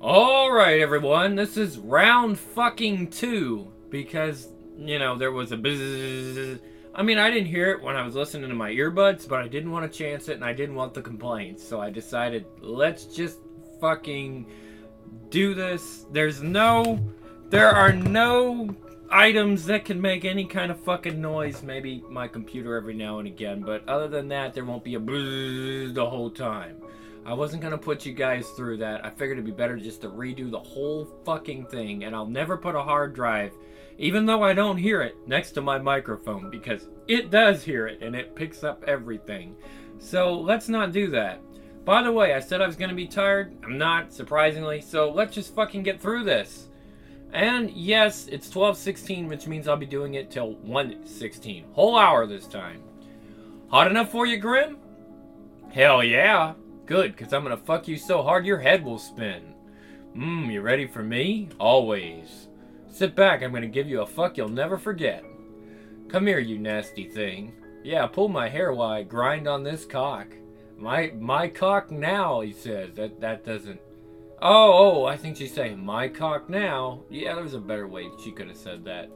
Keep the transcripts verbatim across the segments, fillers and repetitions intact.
Alright, everyone, this is round fucking two. Because, you know, there was a bzzz. I mean, I didn't hear it when I was listening to my earbuds, but I didn't want to chance it and I didn't want the complaints. So I decided, let's just fucking do this. There's no. There are no items that can make any kind of fucking noise. Maybe my computer every now and again, but other than that, there won't be a bzzz the whole time. I wasn't gonna put you guys through that. I figured it'd be better just to redo the whole fucking thing, and I'll never put a hard drive, even though I don't hear it, next to my microphone, because it does hear it, and it picks up everything. So let's not do that. By the way, I said I was gonna be tired. I'm not, surprisingly, so let's just fucking get through this. And yes, it's twelve sixteen, which means I'll be doing it till one sixteen. Whole hour this time. Hot enough for you, Grim? Hell yeah. Good, because I'm going to fuck you so hard your head will spin. Mmm, you ready for me? Always. Sit back, I'm going to give you a fuck you'll never forget. Come here, you nasty thing. Yeah, pull my hair while I grind on this cock. My my cock now, he says. That that doesn't... Oh, oh, I think she's saying, my cock now. Yeah, there's a better way she could have said that.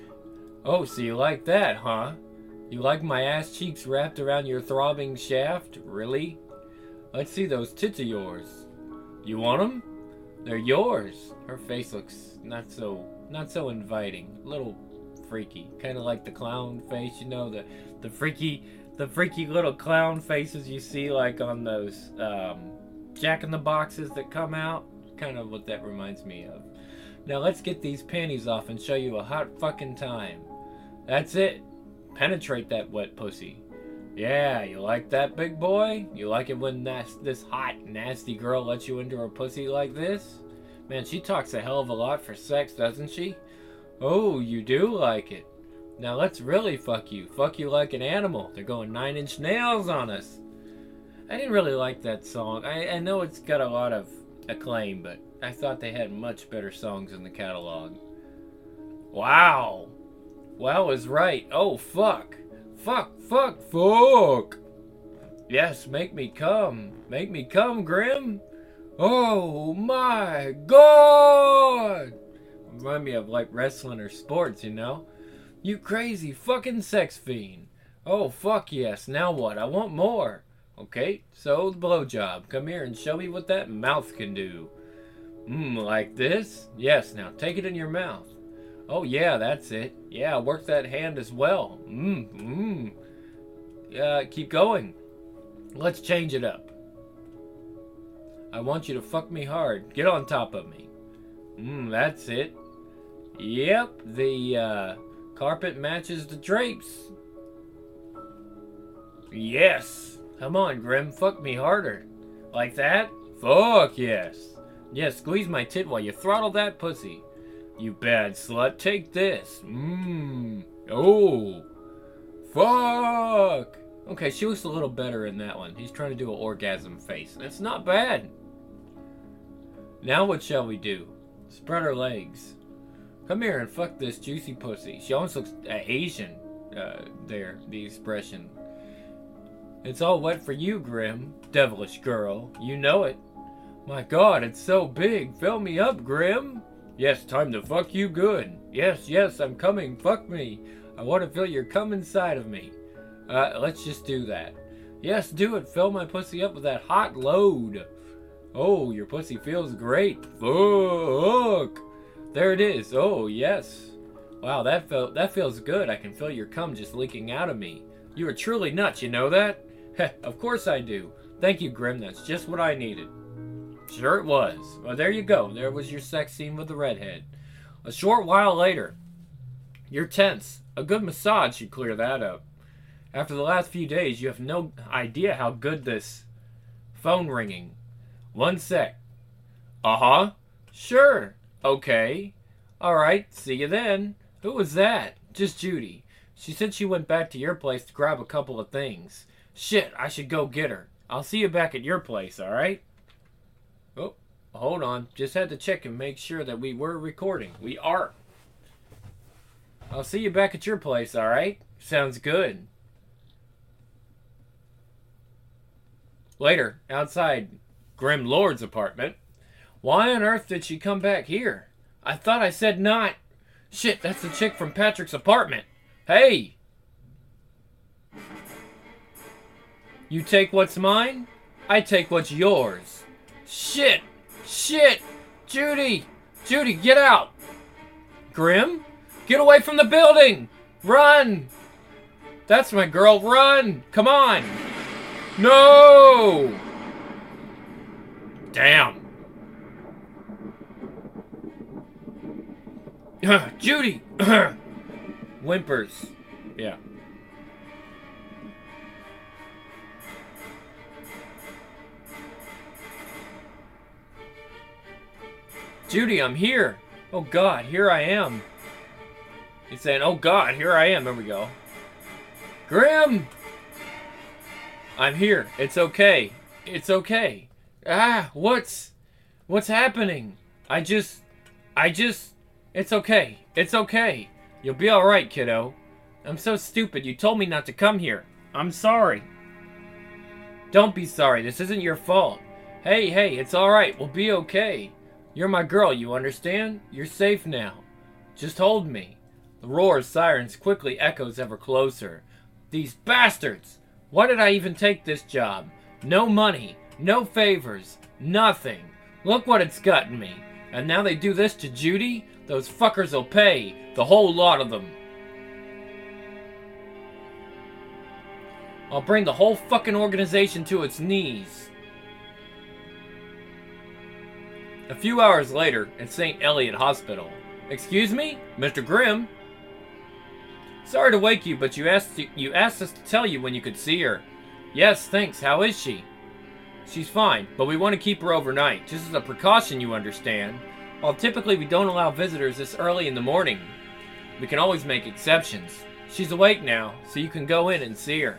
Oh, so you like that, huh? You like my ass cheeks wrapped around your throbbing shaft? Really? Let's see those tits of yours. You want them? They're yours. Her face looks not so not so inviting. A little freaky. Kind of like the clown face, you know, the the freaky the freaky little clown faces you see like on those um, Jack in the Boxes that come out. Kind of what that reminds me of. Now let's get these panties off and show you a hot fucking time. That's it. Penetrate that wet pussy. Yeah, you like that, big boy? You like it when nas- this hot, nasty girl lets you into her pussy like this? Man, she talks a hell of a lot for sex, doesn't she? Oh, you do like it. Now let's really fuck you. Fuck you like an animal. They're going nine inch nails on us. I didn't really like that song. I, I know it's got a lot of acclaim, but I thought they had much better songs in the catalog. Wow. Wow is right. Oh, fuck. Fuck, fuck, fuck. Yes, make me come. Make me come, Grim. Oh my god. Remind me of like wrestling or sports, you know? You crazy fucking sex fiend. Oh, fuck yes. Now what? I want more. Okay, so the blowjob. Come here and show me what that mouth can do. Mmm, like this? Yes, now take it in your mouth. Oh yeah, that's it. Yeah, work that hand as well. Mmm, mmm. Yeah, keep going. Let's change it up. I want you to fuck me hard. Get on top of me. Mmm, that's it. Yep, the uh, carpet matches the drapes. Yes. Come on, Grim, fuck me harder. Like that? Fuck yes. Yeah, squeeze my tit while you throttle that pussy. You bad slut, take this. Mmm. Oh. Fuck. Okay, she looks a little better in that one. He's trying to do an orgasm face. It's not bad. Now what shall we do? Spread her legs. Come here and fuck this juicy pussy. She almost looks uh, Asian uh, there, the expression. It's all wet for you, Grim. Devilish girl. You know it. My god, it's so big. Fill me up, Grim. Yes, time to fuck you good. Yes, yes, I'm coming. Fuck me. I want to feel your cum inside of me. Uh, let's just do that. Yes, do it. Fill my pussy up with that hot load. Oh, your pussy feels great. Fuck. There it is. Oh, yes. Wow, that felt that feels good. I can feel your cum just leaking out of me. You are truly nuts, you know that? Heh, of course I do. Thank you, Grim. That's just what I needed. Sure it was. Well, there you go. There was your sex scene with the redhead. A short while later. You're tense. A good massage should clear that up. After the last few days, you have no idea how good this phone ringing. One sec. Uh-huh. Sure. Okay. All right. See you then. Who was that? Just Judy. She said she went back to your place to grab a couple of things. Shit, I should go get her. I'll see you back at your place, all right? Oh, hold on. Just had to check and make sure that we were recording. We are. I'll see you back at your place, all right? Sounds good. Later, outside Grim Lord's apartment. Why on earth did she come back here? I thought I said not. Shit, that's the chick from Patrick's apartment. Hey! You take what's mine, I take what's yours. Shit! Shit! Judy! Judy, get out! Grim? Get away from the building! Run! That's my girl, run! Come on! No! Damn. Judy! Whimpers. Yeah. Judy, I'm here. Oh God, here I am. He's saying, oh God, here I am. There we go. Grim! I'm here. It's okay. It's okay. Ah, what's... What's happening? I just... I just... It's okay. It's okay. You'll be alright, kiddo. I'm so stupid. You told me not to come here. I'm sorry. Don't be sorry. This isn't your fault. Hey, hey, it's alright. We'll be okay. You're my girl, you understand? You're safe now. Just hold me. The roar of sirens quickly echoes ever closer. These bastards! Why did I even take this job? No money, no favors, nothing. Look what it's gotten me. And now they do this to Judy? Those fuckers will pay. The whole lot of them. I'll bring the whole fucking organization to its knees. A few hours later, at Saint Elliot Hospital. Excuse me? Mister Grimm? Sorry to wake you, but you asked you asked us to tell you when you could see her. Yes, thanks. How is she? She's fine, but we want to keep her overnight, just as a precaution, you understand. While typically we don't allow visitors this early in the morning, we can always make exceptions. She's awake now, so you can go in and see her.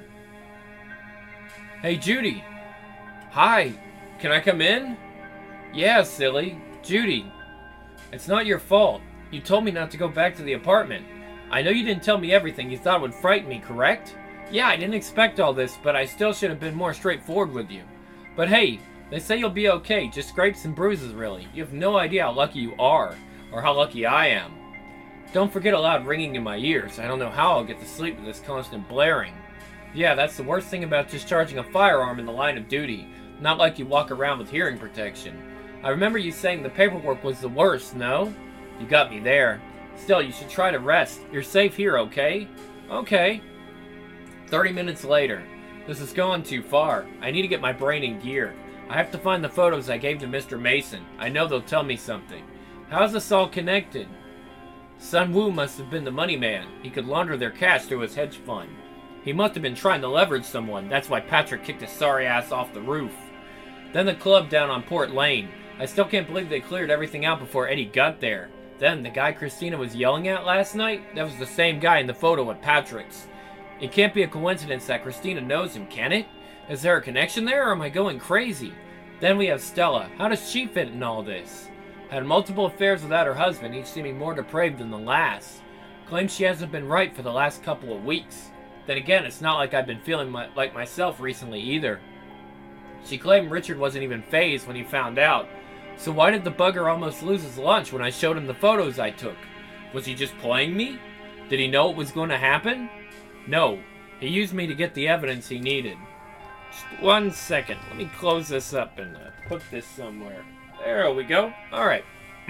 Hey, Judy. Hi. Can I come in? Yeah, silly. Judy. It's not your fault. You told me not to go back to the apartment. I know you didn't tell me everything you thought would frighten me, correct? Yeah, I didn't expect all this, but I still should have been more straightforward with you. But hey, they say you'll be okay, just scrapes and bruises really. You have no idea how lucky you are, or how lucky I am. Don't forget a loud ringing in my ears. I don't know how I'll get to sleep with this constant blaring. Yeah, that's the worst thing about discharging a firearm in the line of duty. Not like you walk around with hearing protection. I remember you saying the paperwork was the worst, no? You got me there. Still, you should try to rest. You're safe here, okay? Okay. Thirty minutes later. This has gone too far. I need to get my brain in gear. I have to find the photos I gave to Mister Mason. I know they'll tell me something. How's this all connected? Sun Wu must have been the money man. He could launder their cash through his hedge fund. He must have been trying to leverage someone. That's why Patrick kicked his sorry ass off the roof. Then the club down on Port Lane. I still can't believe they cleared everything out before Eddie got there. Then, the guy Christina was yelling at last night? That was the same guy in the photo at Patrick's. It can't be a coincidence that Christina knows him, can it? Is there a connection there, or am I going crazy? Then we have Stella. How does she fit in all this? Had multiple affairs without her husband, each seeming more depraved than the last. Claims she hasn't been right for the last couple of weeks. Then again, it's not like I've been feeling my, like myself recently either. She claimed Richard wasn't even fazed when he found out. So why did the bugger almost lose his lunch when I showed him the photos I took? Was he just playing me? Did he know it was going to happen? No. He used me to get the evidence he needed. Just one second. Let me close this up and uh, put this somewhere. There we go. Alright.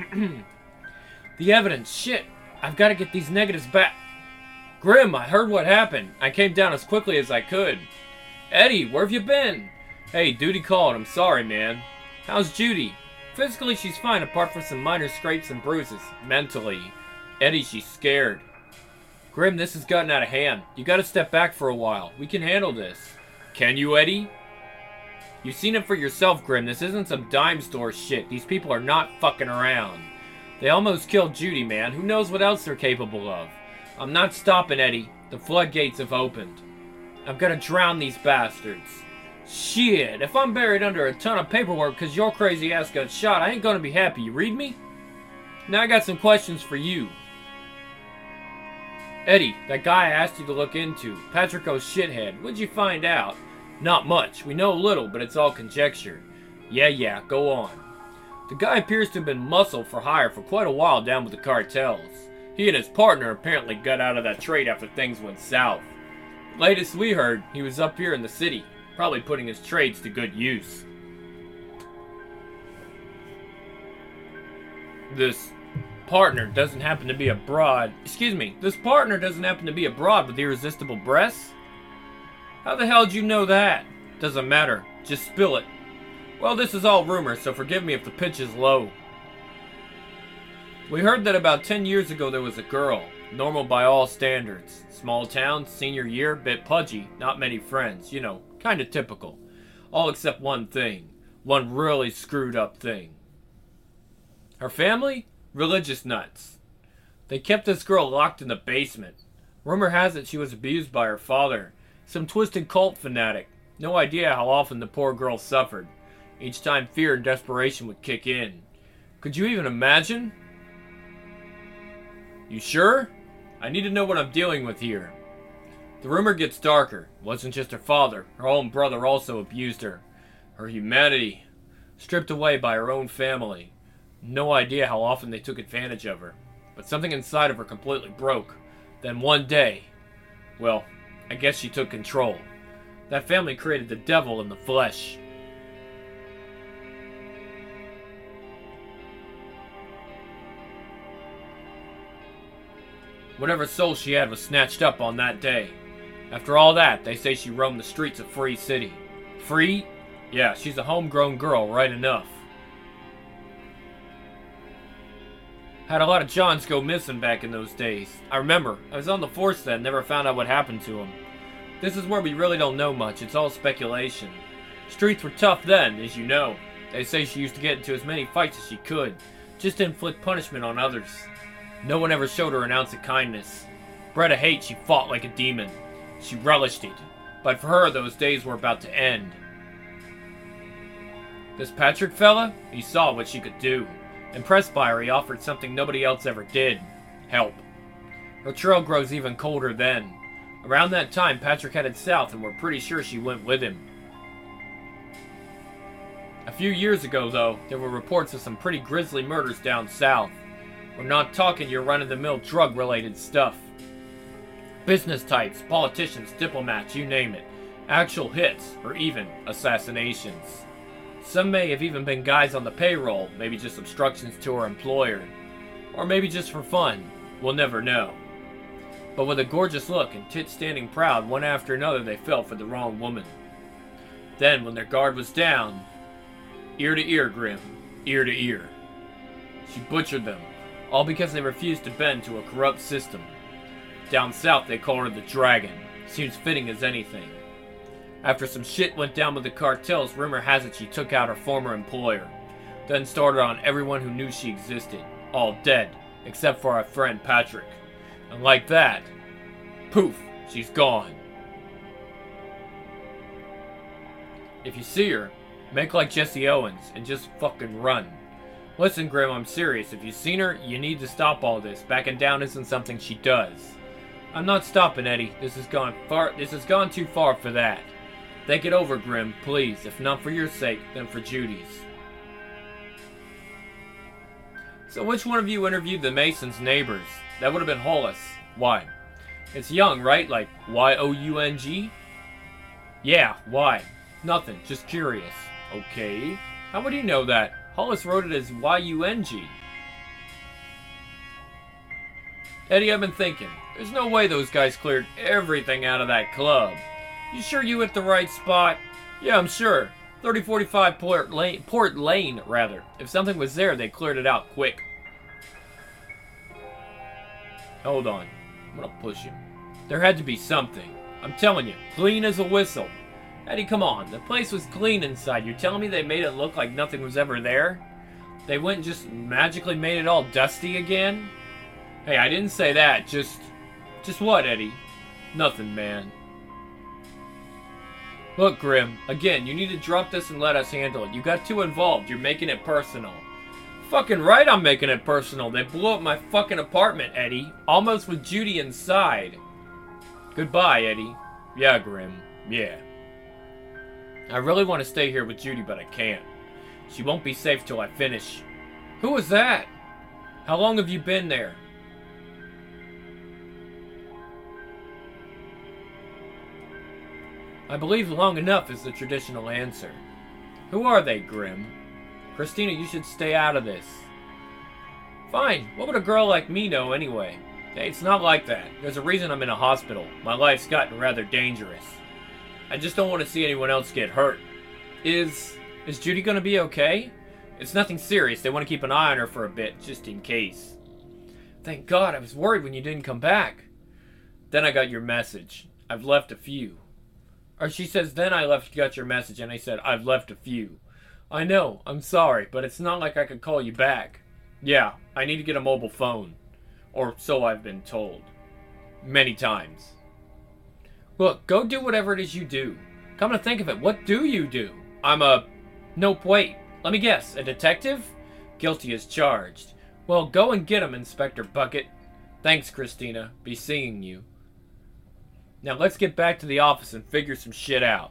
The evidence. Shit. I've got to get these negatives back. Grim, I heard what happened. I came down as quickly as I could. Eddie, where have you been? Hey, duty called. I'm sorry, man. How's Judy? Physically, she's fine, apart from some minor scrapes and bruises. Mentally. Eddie, she's scared. Grim, this has gotten out of hand. You gotta step back for a while. We can handle this. Can you, Eddie? You've seen it for yourself, Grim. This isn't some dime store shit. These people are not fucking around. They almost killed Judy, man. Who knows what else they're capable of? I'm not stopping, Eddie. The floodgates have opened. I've gotta drown these bastards. Shit, if I'm buried under a ton of paperwork because your crazy ass got shot, I ain't gonna be happy, you read me? Now I got some questions for you. Eddie, that guy I asked you to look into, Patrick O's shithead, what'd you find out? Not much. We know a little, but it's all conjecture. Yeah, yeah, go on. The guy appears to have been muscle for hire for quite a while down with the cartels. He and his partner apparently got out of that trade after things went south. Latest we heard, he was up here in the city, probably putting his trades to good use. This partner doesn't happen to be a broad. Excuse me, this partner doesn't happen to be a broad with irresistible breasts? How the hell did you know that? Doesn't matter, just spill it. Well, this is all rumor, so forgive me if the pitch is low. We heard that about ten years ago there was a girl, normal by all standards. Small town, senior year, bit pudgy, not many friends, you know, kinda typical. All except one thing. One really screwed up thing. Her family? Religious nuts. They kept this girl locked in the basement. Rumor has it she was abused by her father, some twisted cult fanatic. No idea how often the poor girl suffered. Each time fear and desperation would kick in. Could you even imagine? You sure? I need to know what I'm dealing with here. The rumor gets darker. It wasn't just her father. Her own brother also abused her. Her humanity. Stripped away by her own family. No idea how often they took advantage of her. But something inside of her completely broke. Then one day, well, I guess she took control. That family created the devil in the flesh. Whatever soul she had was snatched up on that day. After all that, they say she roamed the streets of Free City. Free? Yeah, she's a homegrown girl, right enough. Had a lot of Johns go missing back in those days. I remember, I was on the force then, never found out what happened to them. This is where we really don't know much, it's all speculation. Streets were tough then, as you know. They say she used to get into as many fights as she could, just to inflict punishment on others. No one ever showed her an ounce of kindness. Bred of hate, she fought like a demon. She relished it. But for her, those days were about to end. This Patrick fella, he saw what she could do. Impressed by her, he offered something nobody else ever did. Help. Her trail grows even colder then. Around that time, Patrick headed south, and we're pretty sure she went with him. A few years ago, though, there were reports of some pretty grisly murders down south. We're not talking your run-of-the-mill drug-related stuff. Business types, politicians, diplomats, you name it. Actual hits, or even assassinations. Some may have even been guys on the payroll, maybe just obstructions to her employer. Or maybe just for fun. We'll never know. But with a gorgeous look and tits standing proud, one after another they fell for the wrong woman. Then, when their guard was down, ear to ear, Grim, ear to ear. She butchered them. All because they refused to bend to a corrupt system. Down south they call her the Dragon. Seems fitting as anything. After some shit went down with the cartels, rumor has it she took out her former employer. Then started on everyone who knew she existed. All dead, except for our friend Patrick. And like that, poof, she's gone. If you see her, make like Jesse Owens and just fucking run. Listen, Grim, I'm serious. If you've seen her, you need to stop all this. Backing down isn't something she does. I'm not stopping, Eddie. This has gone far. This has gone too far for that. Think it over, Grim, please. If not for your sake, then for Judy's. So which one of you interviewed the Masons' neighbors? That would have been Hollis. Why? It's Young, right? Like Y O U N G? Yeah, why? Nothing. Just curious. Okay. How would you know that? Hollis wrote it as Y U N G. Eddie, I've been thinking. There's no way those guys cleared everything out of that club. You sure you hit the right spot? Yeah, I'm sure. thirty forty-five Port Lane, Port Lane, rather. If something was there, they cleared it out quick. Hold on. I'm gonna push him. There had to be something. I'm telling you, clean as a whistle. Eddie, come on. The place was clean inside. You're telling me they made it look like nothing was ever there? They went and just magically made it all dusty again? Hey, I didn't say that. Just... Just what, Eddie? Nothing, man. Look, Grim. Again, you need to drop this and let us handle it. You got too involved. You're making it personal. Fucking right I'm making it personal. They blew up my fucking apartment, Eddie. Almost with Judy inside. Goodbye, Eddie. Yeah, Grim. Yeah. I really want to stay here with Judy, but I can't. She won't be safe till I finish. Who was that? How long have you been there? I believe long enough is the traditional answer. Who are they, Grim? Christina, you should stay out of this. Fine. What would a girl like me know anyway? Hey, it's not like that. There's a reason I'm in a hospital. My life's gotten rather dangerous. I just don't want to see anyone else get hurt. Is... is Judy gonna be okay? It's nothing serious. They want to keep an eye on her for a bit, just in case. Thank God, I was worried when you didn't come back. Then I got your message. I've left a few. Or she says, then I left got your message, and I said, I've left a few. I know, I'm sorry, but it's not like I could call you back. Yeah, I need to get a mobile phone. Or so I've been told. Many times. Look, go do whatever it is you do. Come to think of it, what do you do? I'm a... Nope, wait. Let me guess. A detective? Guilty as charged. Well, go and get him, Inspector Bucket. Thanks, Christina. Be seeing you. Now let's get back to the office and figure some shit out.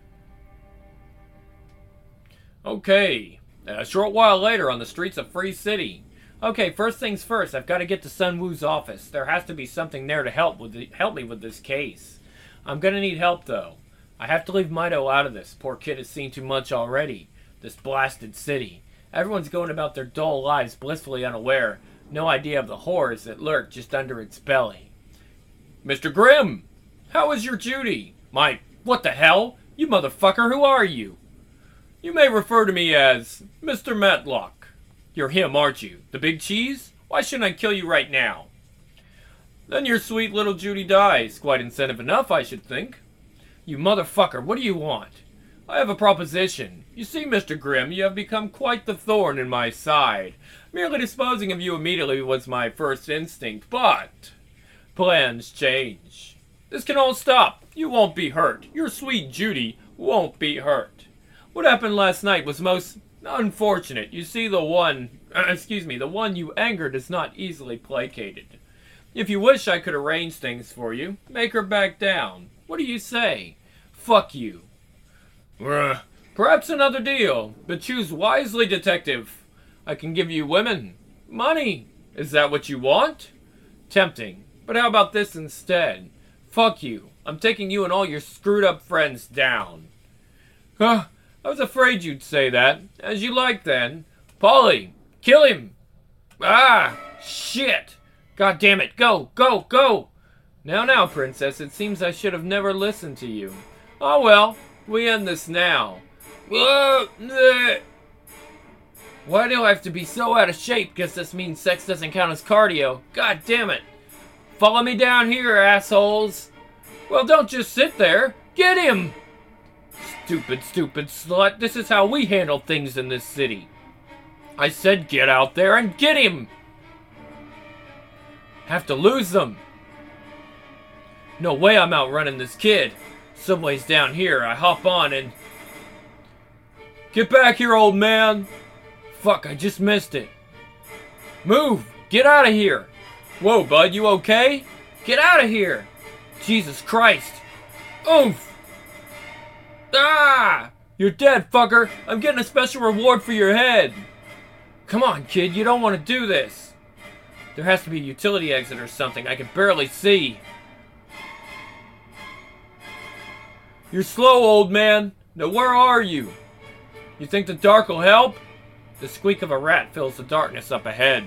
Okay. A short while later on the streets of Free City. Okay, first things first, I've got to get to Sun Wu's office. There has to be something there to help with the, help me with this case. I'm gonna need help, though. I have to leave Mido out of this. Poor kid has seen too much already. This blasted city. Everyone's going about their dull lives blissfully unaware. No idea of the horrors that lurk just under its belly. Mister Grimm! How is your Judy? My... what the hell? You motherfucker, who are you? You may refer to me as Mister Matlock. You're him, aren't you? The big cheese? Why shouldn't I kill you right now? Then your sweet little Judy dies. Quite incentive enough, I should think. You motherfucker, what do you want? I have a proposition. You see, Mister Grimm, you have become quite the thorn in my side. Merely disposing of you immediately was my first instinct, but... plans change. This can all stop. You won't be hurt. Your sweet Judy won't be hurt. What happened last night was most... unfortunate. You see, the one, uh, excuse me, the one you angered is not easily placated. If you wish, I could arrange things for you. Make her back down. What do you say? Fuck you. Uh, perhaps another deal, but choose wisely, detective. I can give you women. Money. Is that what you want? Tempting. But how about this instead? Fuck you. I'm taking you and all your screwed up friends down. Huh. I was afraid you'd say that. As you like, then. Polly, kill him! Ah! Shit! God damn it! Go! Go! Go! Now, now, princess, it seems I should have never listened to you. Oh well, we end this now. Whoa! Why do I have to be so out of shape? Guess this means sex doesn't count as cardio. God damn it! Follow me down here, assholes! Well, don't just sit there! Get him! Stupid, stupid slut. This is how we handle things in this city. I said get out there and get him! Have to lose them. No way I'm outrunning this kid. Subway's down here. I hop on and... Get back here, old man! Fuck, I just missed it. Move! Get out of here! Whoa, bud, you okay? Get out of here! Jesus Christ! Oof! Ah! You're dead, fucker! I'm getting a special reward for your head! Come on, kid, you don't want to do this! There has to be a utility exit or something. I can barely see. You're slow, old man. Now where are you? You think the dark will help? The squeak of a rat fills the darkness up ahead.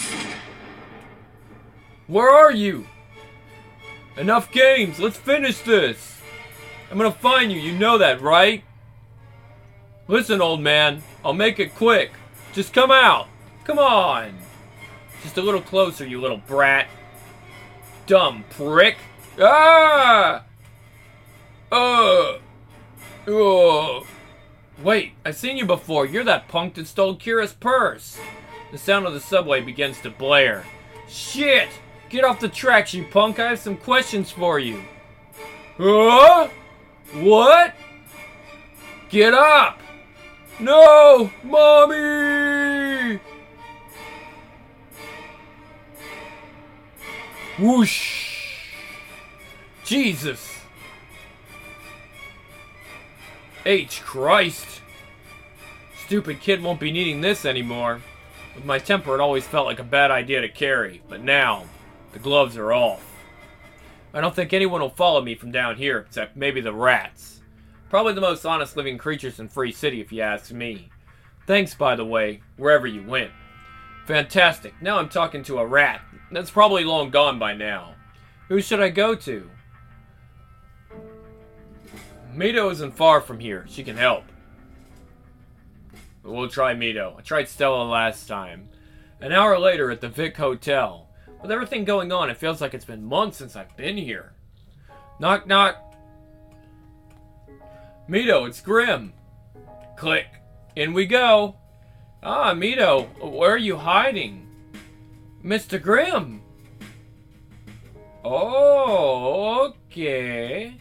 Where are you? Enough games. Let's finish this. I'm gonna find you. You know that, right? Listen, old man. I'll make it quick. Just come out. Come on. Just a little closer, you little brat. Dumb prick. Ah! Uh. Oh. Wait, I've seen you before. You're that punk that stole Kira's purse. The sound of the subway begins to blare. Shit! Get off the tracks, you punk. I have some questions for you. Huh? What? Get up! No! Mommy! Whoosh! Jesus! H. Christ! stupid kid won't be needing this anymore. With my temper, it always felt like a bad idea to carry, but now, the gloves are off. I don't think anyone will follow me from down here, except maybe the rats. Probably the most honest living creatures in Free City, if you ask me. Thanks, by the way, wherever you went. Fantastic. Now I'm talking to a rat. That's probably long gone by now. Who should I go to? Mito isn't far from here. She can help. But we'll try Mito. I tried Stella last time. An hour later at the Vic Hotel. With everything going on, it feels like it's been months since I've been here. Knock, knock. Mito, it's Grim. Click. In we go. Ah, Mito, where are you hiding? Mister Grim. Oh, okay.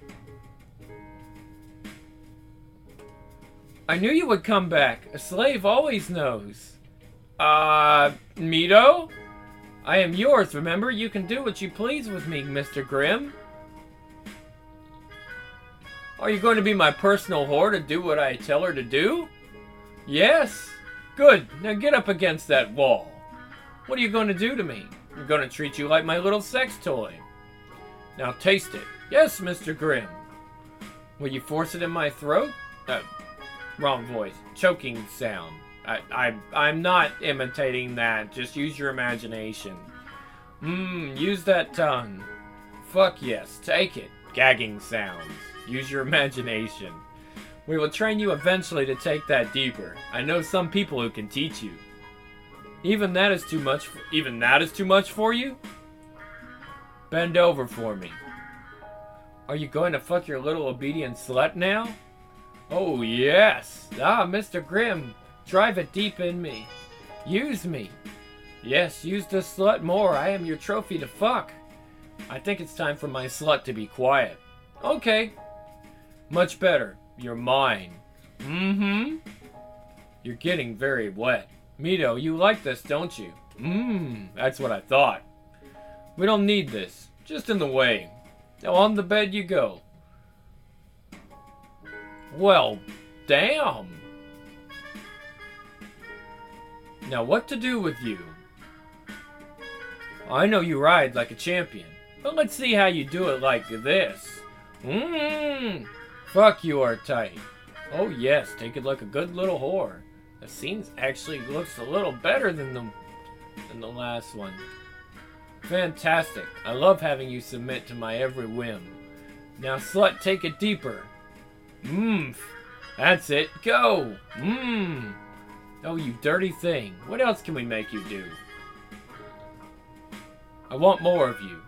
I knew you would come back. A slave always knows. Uh, Mito? I am yours, remember? You can do what you please with me, Mister Grim. Are you going to be my personal whore to do what I tell her to do? Yes. Good. Now get up against that wall. What are you going to do to me? I'm going to treat you like my little sex toy. Now taste it. Yes, Mister Grim. Will you force it in my throat? Uh, wrong voice. Choking sound. I, I, I'm not imitating that. Just use your imagination. Mmm, use that tongue. Fuck yes, take it. Gagging sounds. Use your imagination. We will train you eventually to take that deeper. I know some people who can teach you. Even that is too much. For, even that is too much for you? Bend over for me. Are you going to fuck your little obedient slut now? Oh yes. Ah, Mister Grim. Drive it deep in me. Use me. Yes, use the slut more. I am your trophy to fuck. I think it's time for my slut to be quiet. Okay. Much better. You're mine. Mm-hmm. You're getting very wet. Mito, you like this, don't you? Mmm, that's what I thought. We don't need this. Just in the way. Now on the bed you go. Well, damn. Now what to do with you? I know you ride like a champion, but let's see how you do it like this. Mmm. Fuck, you are tight. Oh yes, take it like a good little whore. The scene actually looks a little better than the than the last one. Fantastic. I love having you submit to my every whim. Now slut, take it deeper. Mmm. That's it. Go. Mmm. Oh, you dirty thing. What else can we make you do? I want more of you.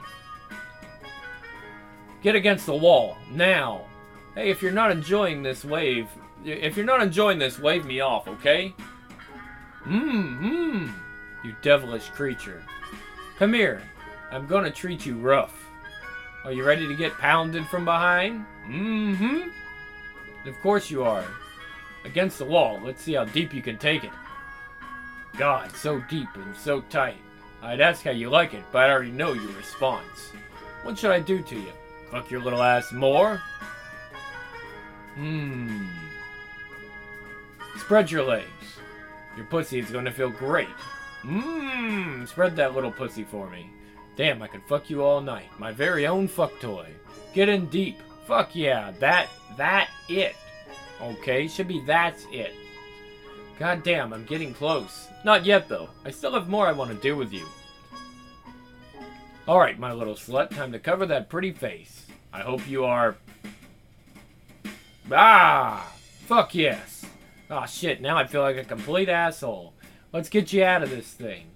Get against the wall. Now. Hey, if you're not enjoying this wave, if you're not enjoying this, wave me off, okay? Mmm, mmm. You devilish creature. Come here. I'm gonna treat you rough. Are you ready to get pounded from behind? Mm-hmm. Of course you are. Against the wall. Let's see how deep you can take it. God, so deep and so tight. I'd ask how you like it, but I already know your response. What should I do to you? Fuck your little ass more? Mmm. Spread your legs. Your pussy is gonna feel great. Mmm. Spread that little pussy for me. Damn, I could fuck you all night. My very own fuck toy. Get in deep. Fuck yeah. That, that, it. Okay, should be that's it. God damn, I'm getting close. Not yet, though. I still have more I want to do with you. Alright, my little slut, time to cover that pretty face. I hope you are... Ah! Fuck yes. Ah, oh, shit, now I feel like a complete asshole. Let's get you out of this thing.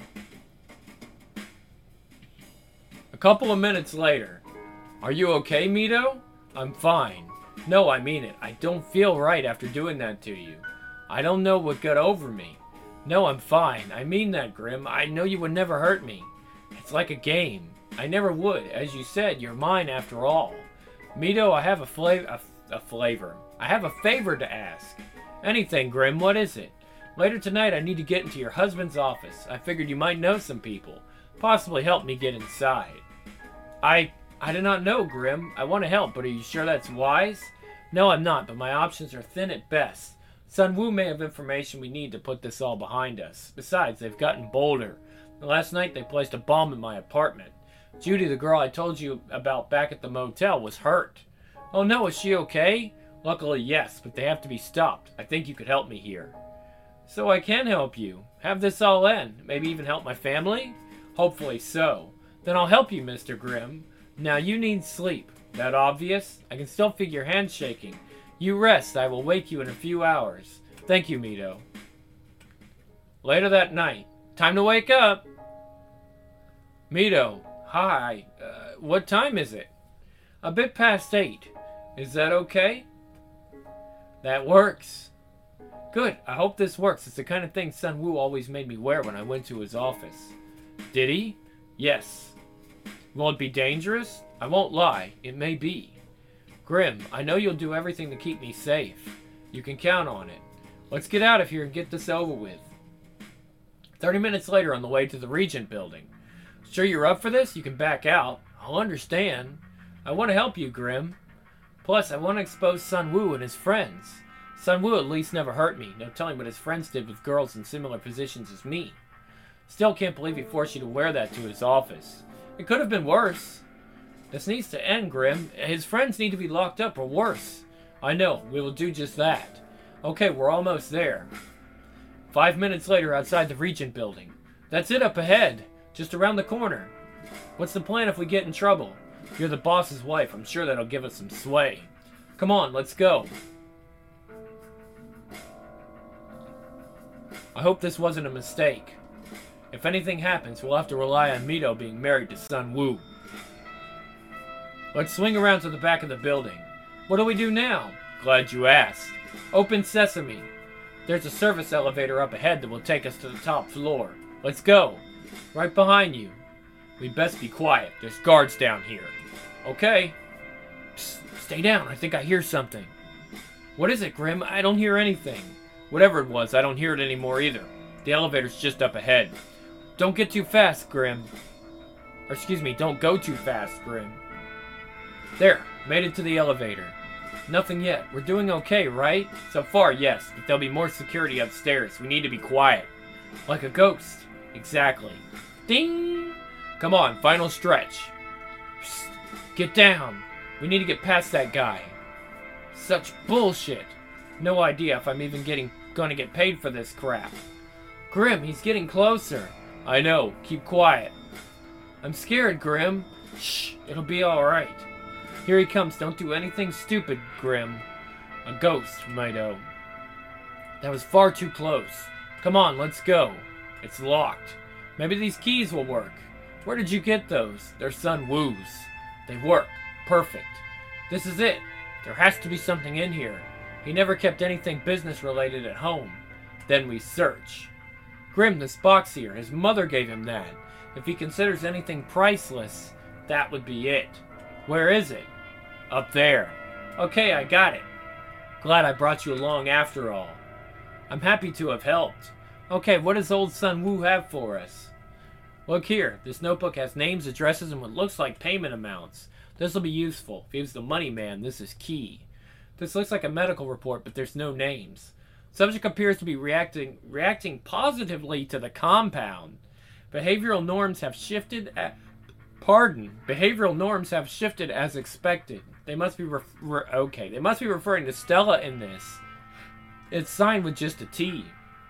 A couple of minutes later. Are you okay, Mito? I'm fine. No, I mean it. I don't feel right after doing that to you. I don't know what got over me. No, I'm fine. I mean that, Grim. I know you would never hurt me. It's like a game. I never would. As you said, you're mine after all. Mito, I have a, fla a, a flavor. I have a favor to ask. Anything, Grim. What is it? Later tonight, I need to get into your husband's office. I figured you might know some people. Possibly help me get inside. I... I do not know, Grim. I want to help, but are you sure that's wise? No, I'm not, but my options are thin at best. Sun Wu may have information we need to put this all behind us. Besides, they've gotten bolder. Last night they placed a bomb in my apartment. Judy, the girl I told you about back at the motel, was hurt. Oh no, is she okay? Luckily, yes, but they have to be stopped. I think you could help me here. So I can help you. Have this all end. Maybe even help my family? Hopefully so. Then I'll help you, Mister Grimm. Now you need sleep. That obvious? I can still feel your hands shaking. You rest. I will wake you in a few hours. Thank you, Mito. Later that night. Time to wake up. Mito. Hi. Uh, what time is it? A bit past eight. Is that okay? That works. Good. I hope this works. It's the kind of thing Sun Wu always made me wear when I went to his office. Did he? Yes. Will it be dangerous? I won't lie. It may be. Grimm, I know you'll do everything to keep me safe. You can count on it. Let's get out of here and get this over with. Thirty minutes later on the way to the Regent building. Sure you're up for this? You can back out. I'll understand. I want to help you, Grimm. Plus, I want to expose Sun Wu and his friends. Sun Wu at least never hurt me. No telling what his friends did with girls in similar positions as me. Still can't believe he forced you to wear that to his office. It could have been worse. This needs to end, Grimm. His friends need to be locked up or worse. I know. We will do just that. Okay, we're almost there. Five minutes later outside the Regent building. That's it up ahead. Just around the corner. What's the plan if we get in trouble? You're the boss's wife. I'm sure that'll give us some sway. Come on, let's go. I hope this wasn't a mistake. If anything happens, we'll have to rely on Mito being married to Sun Wu. Let's swing around to the back of the building. What do we do now? Glad you asked. Open sesame. There's a service elevator up ahead that will take us to the top floor. Let's go. Right behind you. We'd best be quiet. There's guards down here. Okay. Psst, stay down. I think I hear something. What is it, Grimm? I don't hear anything. Whatever it was, I don't hear it anymore either. The elevator's just up ahead. Don't get too fast, Grimm. Or excuse me, don't go too fast, Grimm. There, made it to the elevator. Nothing yet. We're doing okay, right? So far, yes, but there'll be more security upstairs. We need to be quiet. Like a ghost. Exactly. Ding! Come on, final stretch. Psst, get down. We need to get past that guy. Such bullshit. No idea if I'm even getting gonna get paid for this crap. Grimm, he's getting closer. I know. Keep quiet. I'm scared, Grimm. Shh, it'll be alright. Here he comes. Don't do anything stupid, Grimm. A ghost, Mito. That was far too close. Come on, let's go. It's locked. Maybe these keys will work. Where did you get those? They're Sun Wu's. They work. Perfect. This is it. There has to be something in here. He never kept anything business-related at home. Then we search. Grimm, this box here, his mother gave him that. If he considers anything priceless, that would be it. Where is it? Up there. Okay, I got it. Glad I brought you along after all. I'm happy to have helped. Okay, what does old Sun Wu have for us? Look here. This notebook has names, addresses, and what looks like payment amounts. This will be useful. If he was the money man, this is key. This looks like a medical report, but there's no names. Subject appears to be reacting reacting positively to the compound. Behavioral norms have shifted at, pardon. Behavioral norms have shifted as expected. They must be ref, re, okay. They must be referring to Stella in this. It's signed with just a T.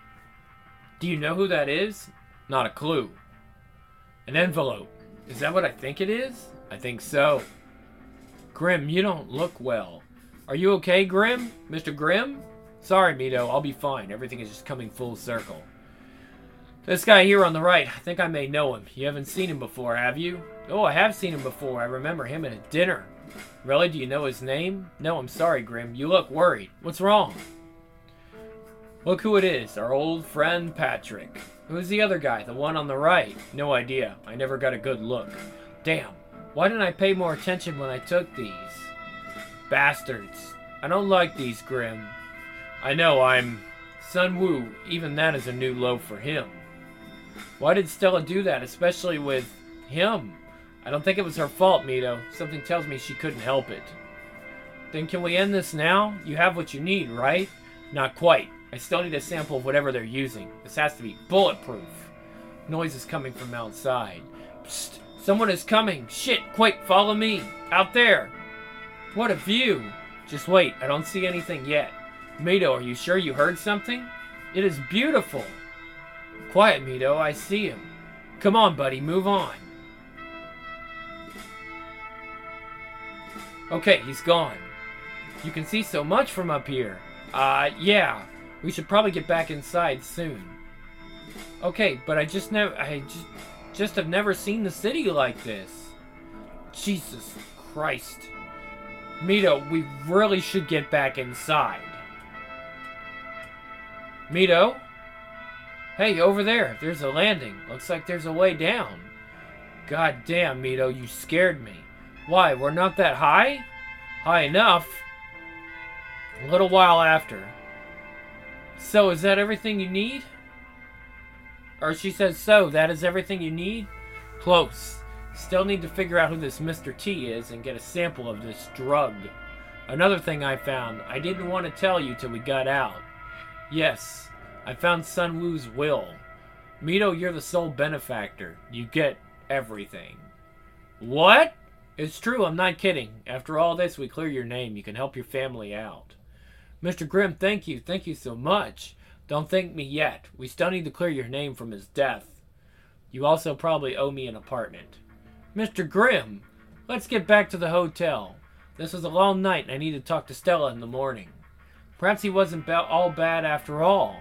Do you know who that is? Not a clue. An envelope. Is that what I think it is? I think so. Grimm, you don't look well. Are you okay, Grimm? Mister Grimm? Sorry, Mito. I'll be fine. Everything is just coming full circle. This guy here on the right, I think I may know him. You haven't seen him before, have you? Oh, I have seen him before. I remember him at a dinner. Really? Do you know his name? No, I'm sorry, Grimm. You look worried. What's wrong? Look who it is. Our old friend, Patrick. Who's the other guy? The one on the right? No idea. I never got a good look. Damn. Why didn't I pay more attention when I took these? Bastards. I don't like these, Grimm. I know, I'm... Sun Wu. Even that is a new low for him. Why did Stella do that, especially with him? I don't think it was her fault, Mito. Something tells me she couldn't help it. Then can we end this now? You have what you need, right? Not quite. I still need a sample of whatever they're using. This has to be bulletproof. Noise is coming from outside. Psst! Someone is coming! Shit! Quick! Follow me! Out there! What a view! Just wait. I don't see anything yet. Mito, are you sure you heard something? It is beautiful! Quiet, Mito. I see him. Come on, buddy. Move on. Okay, he's gone. You can see so much from up here. Uh, yeah. We should probably get back inside soon. Okay, but I just never... I just, just have never seen the city like this. Jesus Christ. Mito, we really should get back inside. Mito? Hey, over there. There's a landing. Looks like there's a way down. God damn, Mito, you scared me. Why, we're not that high? High enough. A little while after. So, is that everything you need? Or she says, so, that is everything you need? Close. Still need to figure out who this Mister T is and get a sample of this drug. Another thing I found, I didn't want to tell you till we got out. Yes, I found Sun Wu's will. Mito, you're the sole benefactor. You get everything. What? It's true, I'm not kidding. After all this, we clear your name. You can help your family out. Mister Grimm, thank you. Thank you so much. Don't thank me yet. We still need to clear your name from his death. You also probably owe me an apartment. Mister Grimm, let's get back to the hotel. This was a long night and I need to talk to Stella in the morning. Perhaps he wasn't ba- all bad after all.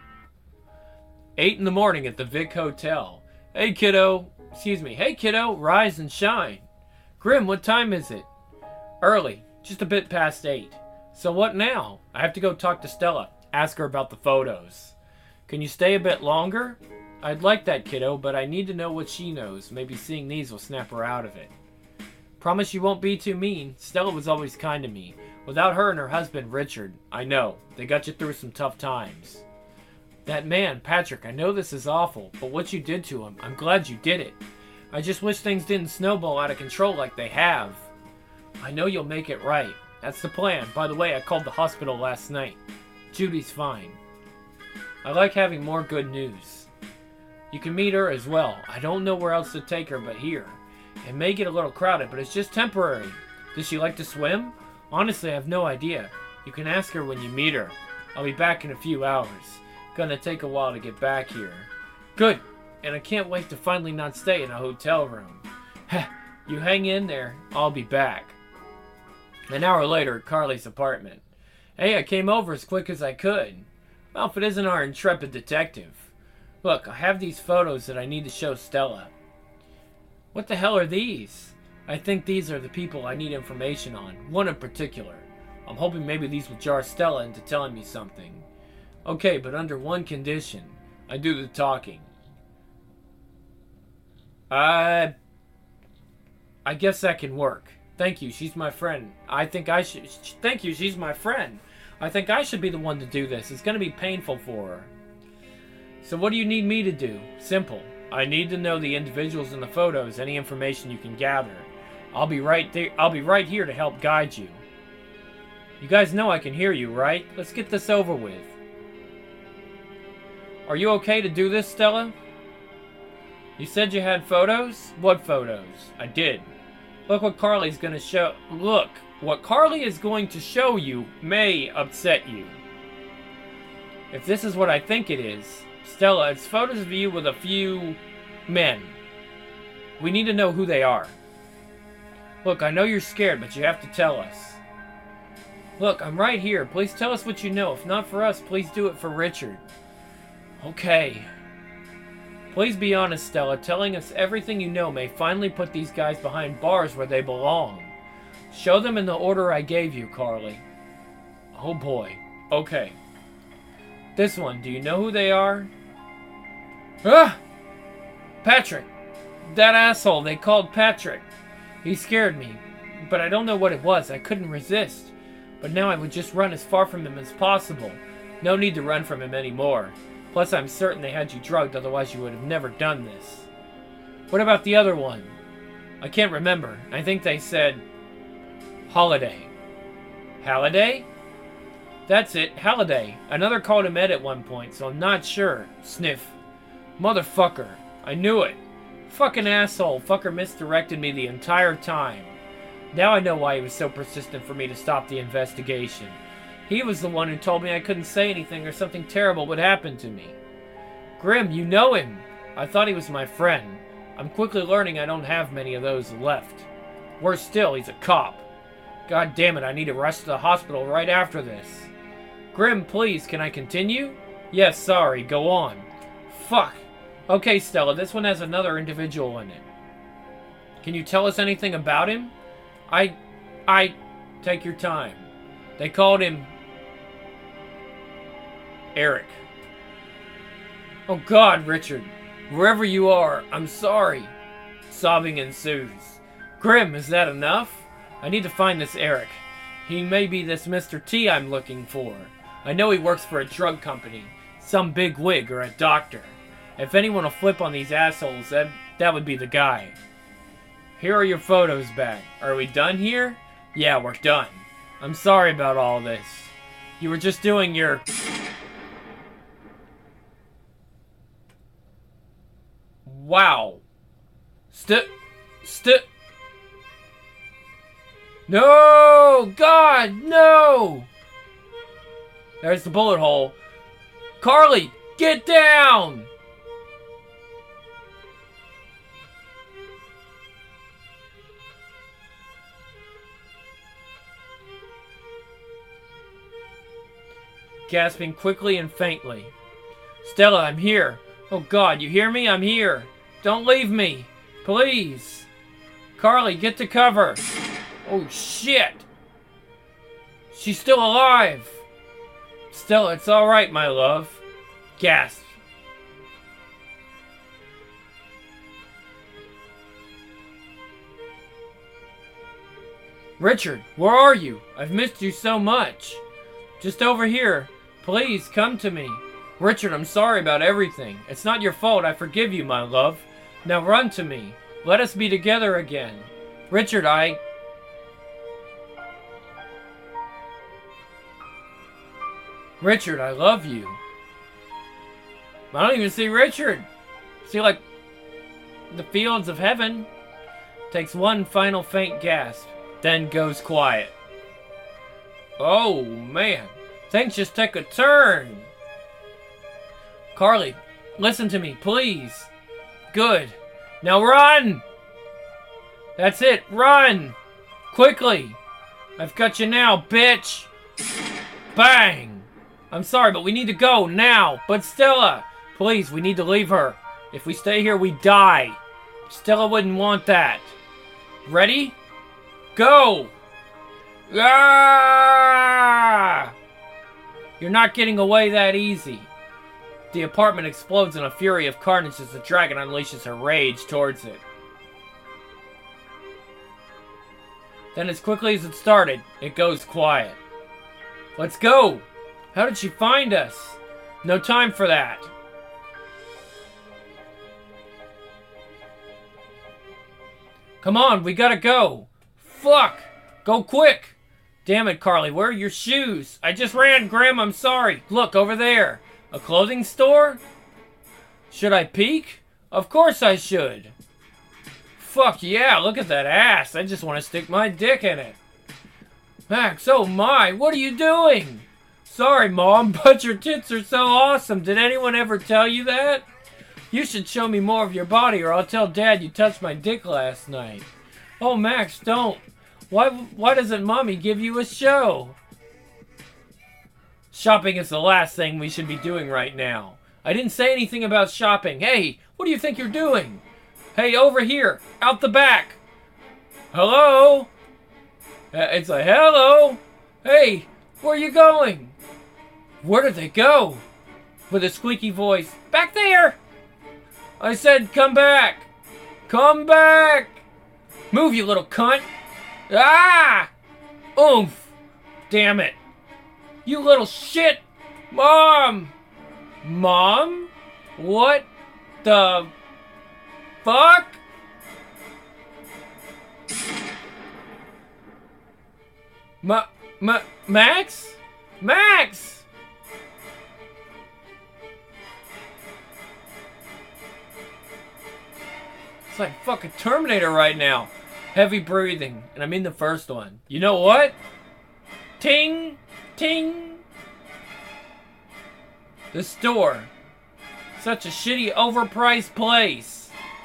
Eight in the morning at the Vic Hotel. Hey, kiddo. Excuse me. Hey, kiddo. Rise and shine. Grimm, what time is it? Early. Just a bit past eight. So what now? I have to go talk to Stella. Ask her about the photos. Can you stay a bit longer? I'd like that, kiddo, but I need to know what she knows. Maybe seeing these will snap her out of it. Promise you won't be too mean. Stella was always kind to me. Without her and her husband, Richard. I know. They got you through some tough times. That man, Patrick, I know this is awful, but what you did to him, I'm glad you did it. I just wish things didn't snowball out of control like they have. I know you'll make it right. That's the plan. By the way, I called the hospital last night. Judy's fine. I like having more good news. You can meet her as well. I don't know where else to take her but here. It may get a little crowded, but it's just temporary. Does she like to swim? Honestly, I have no idea. You can ask her when you meet her. I'll be back in a few hours. Gonna take a while to get back here. Good. And I can't wait to finally not stay in a hotel room. You hang in there. I'll be back. An hour later at Carly's apartment. Hey, I came over as quick as I could. Well, if it isn't our intrepid detective. Look, I have these photos that I need to show Stella. What the hell are these? I think these are the people I need information on. One in particular. I'm hoping maybe these will jar Stella into telling me something. Okay, but under one condition. I do the talking. I... I guess that can work. Thank you, she's my friend. I think I should... Thank you, she's my friend. I think I should be the one to do this. It's going to be painful for her. So what do you need me to do? Simple. I need to know the individuals in the photos, any information you can gather. I'll be right there. I'll be right here to help guide you. You guys know I can hear you, right? Let's get this over with. Are you okay to do this, Stella? You said you had photos? What photos? I did. Look what Carly's gonna show. Look, what Carly is going to show you may upset you. If this is what I think it is, Stella, it's photos of you with a few men. We need to know who they are. Look, I know you're scared, but you have to tell us. Look, I'm right here. Please tell us what you know. If not for us, please do it for Richard. Okay. Please be honest, Stella. Telling us everything you know may finally put these guys behind bars where they belong. Show them in the order I gave you, Carly. Oh boy. Okay. This one, do you know who they are? Ah! Patrick. That asshole they called Patrick. He scared me. But I don't know what it was. I couldn't resist. But now I would just run as far from him as possible. No need to run from him anymore. Plus, I'm certain they had you drugged, otherwise you would have never done this. What about the other one? I can't remember. I think they said... Holiday. Halliday? That's it, Halliday. Another called him Ed at one point, so I'm not sure. Sniff. Motherfucker. I knew it. Fucking asshole. Fucker misdirected me the entire time. Now I know why he was so persistent for me to stop the investigation. He was the one who told me I couldn't say anything or something terrible would happen to me. Grim, you know him. I thought he was my friend. I'm quickly learning I don't have many of those left. Worse still, he's a cop. God damn it, I need to rush to the hospital right after this. Grim, please, can I continue? Yes, sorry, go on. Fuck. Okay, Stella, this one has another individual in it. Can you tell us anything about him? I... I... Take your time. They called him... Eric. Oh God, Richard. Wherever you are, I'm sorry. Sobbing ensues. Grim, is that enough? I need to find this Eric. He may be this Mister T I'm looking for. I know he works for a drug company. Some big wig or a doctor. If anyone will flip on these assholes, that, that would be the guy. Here are your photos back. Are we done here? Yeah, we're done. I'm sorry about all this. You were just doing your... Wow. St... St... No! God, no! There's the bullet hole. Carly, get down! Gasping quickly and faintly. Stella, I'm here. Oh God, you hear me? I'm here. Don't leave me. Please. Carly, get to cover. Oh shit. She's still alive. Stella, it's alright, my love. Gasp. Richard, where are you? I've missed you so much. Just over here. Please, come to me. Richard, I'm sorry about everything. It's not your fault. I forgive you, my love. Now run to me. Let us be together again. Richard, I... Richard, I love you. I don't even see Richard. See, like, the fields of heaven. Takes one final faint gasp. Then goes quiet. Oh, man. Things just took a turn. Carly, listen to me, please. Good. Now run! That's it, run! Quickly! I've got you now, bitch! Bang! I'm sorry, but we need to go, now! But Stella! Please, we need to leave her. If we stay here, we die. Stella wouldn't want that. Ready? Go! Ah! You're not getting away that easy. The apartment explodes in a fury of carnage as the dragon unleashes her rage towards it. Then as quickly as it started, it goes quiet. Let's go! How did she find us? No time for that. Come on, we gotta go. Fuck! Go quick! Damn it, Carly, where are your shoes? I just ran, Grim, I'm sorry. Look, over there. A clothing store? Should I peek? Of course I should. Fuck yeah, look at that ass. I just want to stick my dick in it. Max, oh my, what are you doing? Sorry, Mom, but your tits are so awesome. Did anyone ever tell you that? You should show me more of your body or I'll tell Dad you touched my dick last night. Oh, Max, don't. Why, why doesn't Mommy give you a show? Shopping is the last thing we should be doing right now. I didn't say anything about shopping. Hey, what do you think you're doing? Hey, over here, out the back. Hello? Uh, it's a hello? Hey, where are you going? Where did they go? With a squeaky voice. Back there! I said come back. Come back! Move, you little cunt! Ah! Oomph! Damn it. You little shit! Mom! Mom? What the fuck? Ma- Ma- Max? Max! It's like fucking Terminator right now. Heavy breathing, and I'm in the first one. You know what? Ting! Ting! The store. Such a shitty, overpriced place.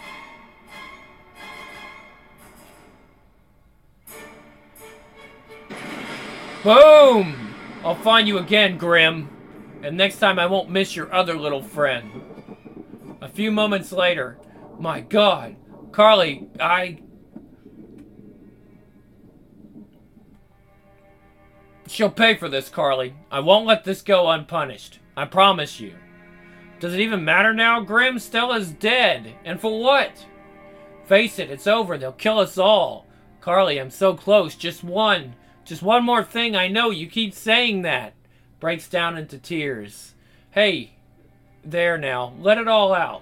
Boom! I'll find you again, Grim. And next time I won't miss your other little friend. A few moments later. My God. Carly, I... She'll pay for this, Carly. I won't let this go unpunished. I promise you. Does it even matter now, Grim? Stella's dead. And for what? Face it, it's over. They'll kill us all. Carly, I'm so close. Just one. Just one more thing. I know you keep saying that. Breaks down into tears. Hey, there now. Let it all out.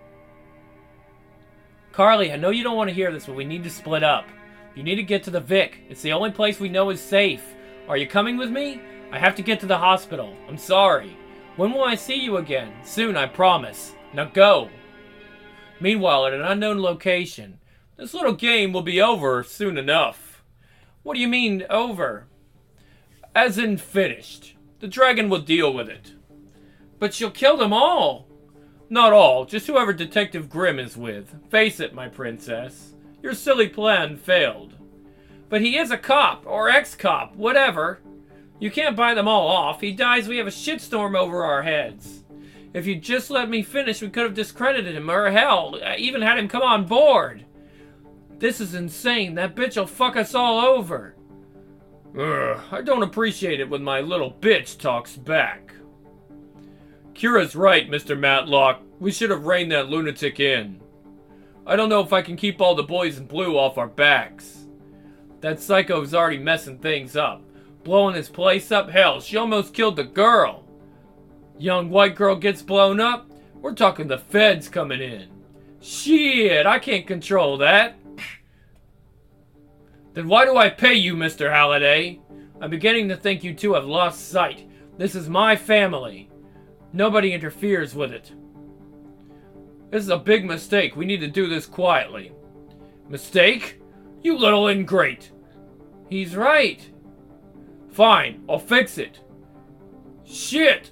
Carly, I know you don't want to hear this, but we need to split up. You need to get to the Vic. It's the only place we know is safe. Are you coming with me? I have to get to the hospital. I'm sorry. When will I see you again? Soon, I promise. Now go. Meanwhile, at an unknown location. This little game will be over soon enough. What do you mean, over? As in finished. The dragon will deal with it. But she'll kill them all. Not all, just whoever Detective Grim is with. Face it, my princess. Your silly plan failed. But he is a cop, or ex-cop, whatever. You can't buy them all off. He dies, we have a shitstorm over our heads. If you'd just let me finish, we could have discredited him, or hell, even had him come on board. This is insane. That bitch will fuck us all over. Ugh, I don't appreciate it when my little bitch talks back. Kira's right, Mister Matlock. We should have reined that lunatic in. I don't know if I can keep all the boys in blue off our backs. That psycho's already messing things up. Blowing his place up? Hell, she almost killed the girl. Young white girl gets blown up? We're talking the feds coming in. Shit, I can't control that. Then why do I pay you, Mister Halliday? I'm beginning to think you two have lost sight. This is my family. Nobody interferes with it. This is a big mistake. We need to do this quietly. Mistake? You little ingrate. He's right. Fine, I'll fix it. Shit!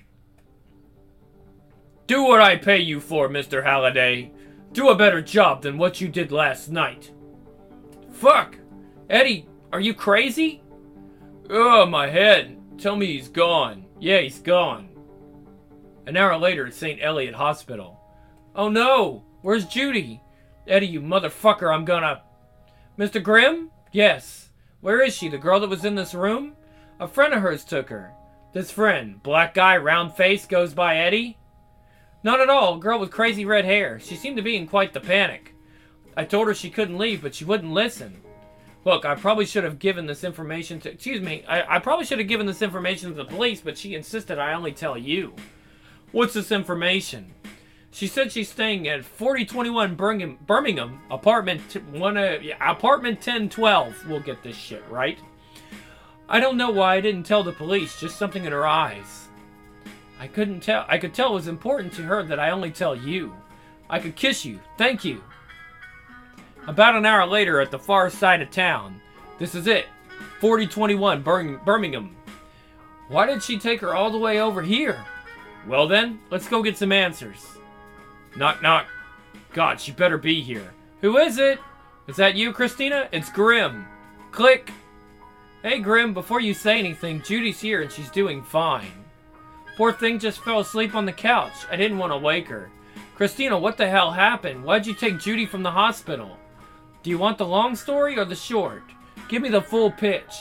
Do what I pay you for, Mister Halliday. Do a better job than what you did last night. Fuck! Eddie, are you crazy? Ugh, my head. Tell me he's gone. Yeah, he's gone. An hour later at Saint Elliot Hospital. Oh no! Where's Judy? Eddie, you motherfucker, I'm gonna... Mister Grimm? Yes. Where is she, the girl that was in this room? A friend of hers took her. This friend, black guy, round face, goes by Eddie? Not at all, a girl with crazy red hair. She seemed to be in quite the panic. I told her she couldn't leave, but she wouldn't listen. Look, I probably should have given this information to... Excuse me, I, I probably should have given this information to the police, but she insisted I only tell you. What's this information? She said she's staying at forty twenty-one Birmingham, Birmingham apartment one, uh, yeah, apartment ten twelve. We'll get this shit right. I don't know why I didn't tell the police. Just something in her eyes. I couldn't tell. I could tell it was important to her that I only tell you. I could kiss you. Thank you. About an hour later, at the far side of town. This is it. forty twenty-one Birmingham. Why did she take her all the way over here? Well then, let's go get some answers. Knock, knock. God, she better be here. Who is it? Is that you, Christina? It's Grim. Click. Hey, Grim, before you say anything, Judy's here and she's doing fine. Poor thing just fell asleep on the couch. I didn't want to wake her. Christina, what the hell happened? Why'd you take Judy from the hospital? Do you want the long story or the short? Give me the full pitch.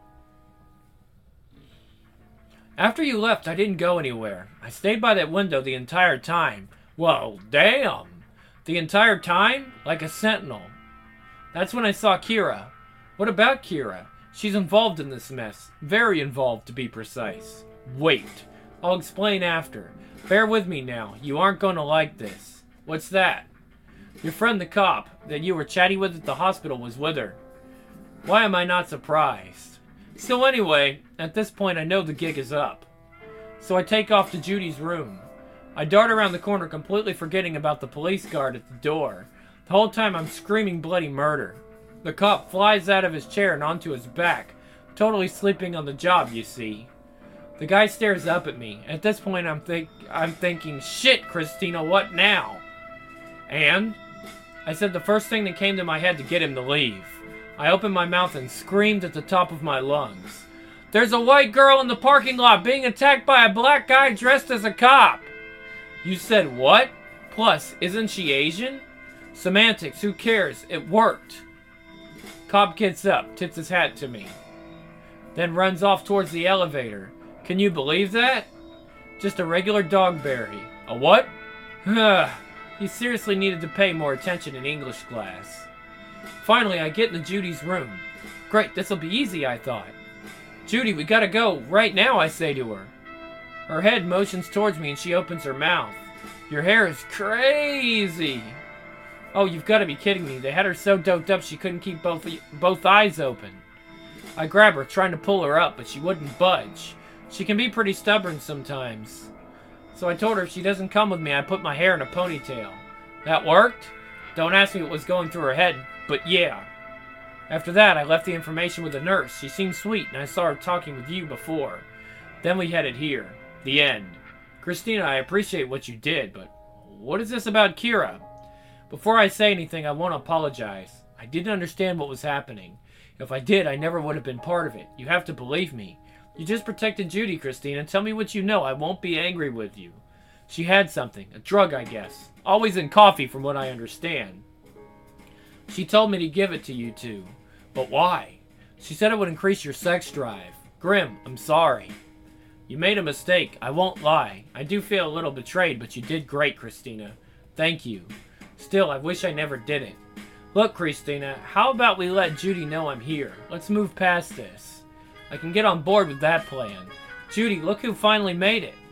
After you left, I didn't go anywhere. I stayed by that window the entire time. Whoa, damn. The entire time? Like a sentinel. That's when I saw Kira. What about Kira? She's involved in this mess. Very involved, to be precise. Wait. I'll explain after. Bear with me now. You aren't going to like this. What's that? Your friend the cop that you were chatting with at the hospital was with her. Why am I not surprised? So anyway, at this point I know the gig is up. So I take off to Judy's room. I dart around the corner completely forgetting about the police guard at the door. The whole time I'm screaming bloody murder. The cop flies out of his chair and onto his back, totally sleeping on the job, you see. The guy stares up at me. At this point I'm think I'm thinking, shit, Christina, what now? And I said the first thing that came to my head to get him to leave. I opened my mouth and screamed at the top of my lungs. There's a white girl in the parking lot being attacked by a black guy dressed as a cop. You said what? Plus, isn't she Asian? Semantics, who cares? It worked. Cop gets up, tips his hat to me, then runs off towards the elevator. Can you believe that? Just a regular Dogberry. A what? He seriously needed to pay more attention in English class. Finally, I get into Judy's room. Great, this'll be easy, I thought. Judy, we gotta go, right now, I say to her. Her head motions towards me and she opens her mouth. Your hair is crazy. Oh, you've got to be kidding me. They had her so doped up she couldn't keep both both eyes open. I grab her, trying to pull her up, but she wouldn't budge. She can be pretty stubborn sometimes. So I told her if she doesn't come with me, I put my hair in a ponytail. That worked? Don't ask me what was going through her head, but yeah. After that, I left the information with the nurse. She seemed sweet, and I saw her talking with you before. Then we headed here. The end. Christina, I appreciate what you did, but what is this about Kira? Before I say anything, I want to apologize. I didn't understand what was happening. If I did, I never would have been part of it. You have to believe me. You just protected Judy, Christina. Tell me what you know. I won't be angry with you. She had something. A drug, I guess. Always in coffee, from what I understand. She told me to give it to you two. But why? She said it would increase your sex drive. Grim, I'm sorry. You made a mistake. I won't lie. I do feel a little betrayed, but you did great, Christina. Thank you. Still, I wish I never did it. Look, Christina, how about we let Judy know I'm here? Let's move past this. I can get on board with that plan. Judy, look who finally made it.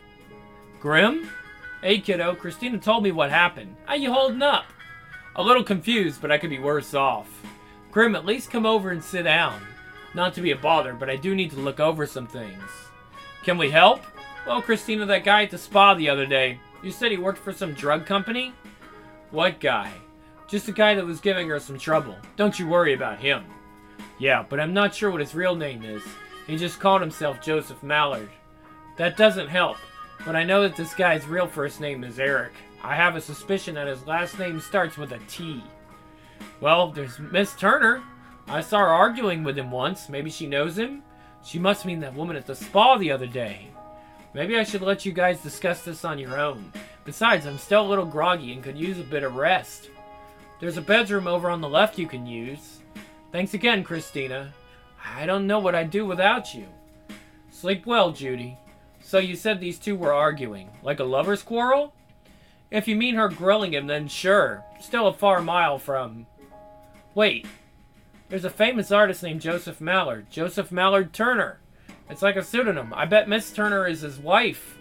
Grim? Hey, kiddo, Christina told me what happened. How you holding up? A little confused, but I could be worse off. Grim, at least come over and sit down. Not to be a bother, but I do need to look over some things. Can we help? Well, Christina, that guy at the spa the other day, you said he worked for some drug company? What guy? Just the guy that was giving her some trouble. Don't you worry about him. Yeah, but I'm not sure what his real name is. He just called himself Joseph Mallard. That doesn't help, but I know that this guy's real first name is Eric. I have a suspicion that his last name starts with a T. Well, there's Miss Turner. I saw her arguing with him once. Maybe she knows him? She must mean that woman at the spa the other day. Maybe I should let you guys discuss this on your own. Besides, I'm still a little groggy and could use a bit of rest. There's a bedroom over on the left you can use. Thanks again, Christina. I don't know what I'd do without you. Sleep well, Judy. So you said these two were arguing. Like a lover's quarrel? If you mean her grilling him, then sure. Still a far mile from... Wait. There's a famous artist named Joseph Mallard. Joseph Mallard Turner. It's like a pseudonym. I bet Miss Turner is his wife.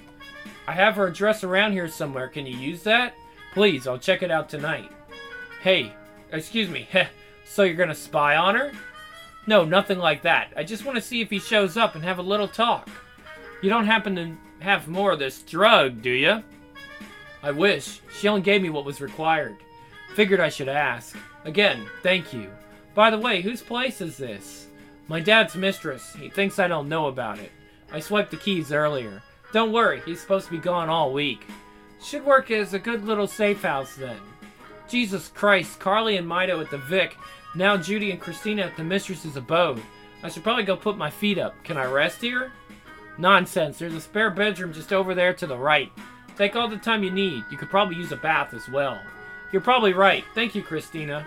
I have her address around here somewhere. Can you use that? Please, I'll check it out tonight. Hey, excuse me. So you're gonna spy on her? No, nothing like that. I just want to see if he shows up and have a little talk. You don't happen to have more of this drug, do you? I wish. She only gave me what was required. Figured I should ask. Again, thank you. By the way, whose place is this? My dad's mistress. He thinks I don't know about it. I swiped the keys earlier. Don't worry, he's supposed to be gone all week. Should work as a good little safe house then. Jesus Christ, Carly and Mido at the Vic. Now Judy and Christina at the mistress's abode. I should probably go put my feet up. Can I rest here? Nonsense. There's a spare bedroom just over there to the right. Take all the time you need. You could probably use a bath as well. You're probably right. Thank you, Christina.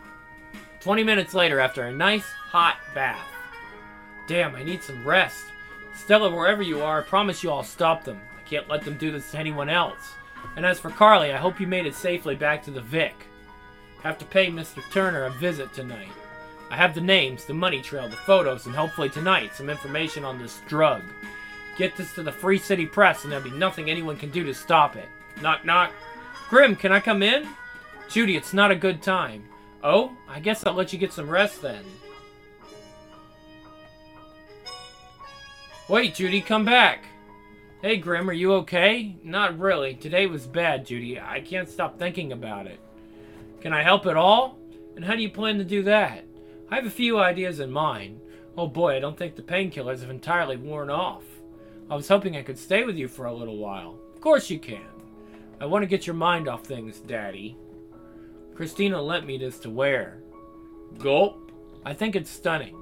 Twenty minutes later, after a nice, hot bath. Damn, I need some rest. Stella, wherever you are, I promise you I'll stop them. I can't let them do this to anyone else. And as for Carly, I hope you made it safely back to the Vic. Have to pay Mister Turner a visit tonight. I have the names, the money trail, the photos, and hopefully tonight, some information on this drug. Get this to the Free City Press, and there'll be nothing anyone can do to stop it. Knock, knock. Grim, can I come in? Judy, it's not a good time. Oh, I guess I'll let you get some rest then. Wait, Judy, come back. Hey, Grim, are you okay? Not really. Today was bad, Judy. I can't stop thinking about it. Can I help at all? And how do you plan to do that? I have a few ideas in mind. Oh boy, I don't think the painkillers have entirely worn off. I was hoping I could stay with you for a little while. Of course you can. I want to get your mind off things, Daddy. Christina lent me this to wear. Gulp. I think it's stunning.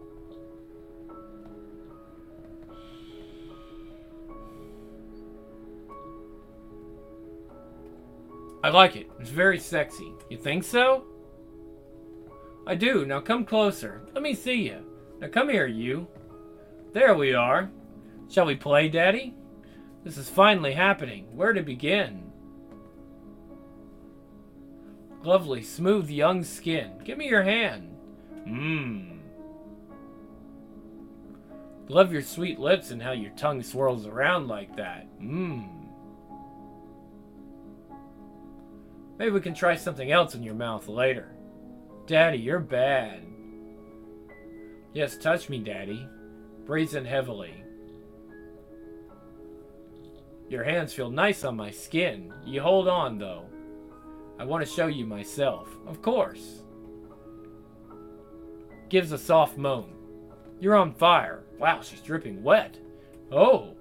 I like it. It's very sexy. You think so? I do. Now come closer. Let me see you. Now come here, you. There we are. Shall we play, Daddy? This is finally happening. Where to begin? Lovely, smooth, young skin. Give me your hand. Mmm. Love your sweet lips and how your tongue swirls around like that. Mmm. Maybe we can try something else in your mouth later. Daddy, you're bad. Yes, touch me, Daddy. Breathe in heavily. Your hands feel nice on my skin. You hold on, though. I want to show you myself. Of course. Gives a soft moan. You're on fire. Wow, she's dripping wet. Oh.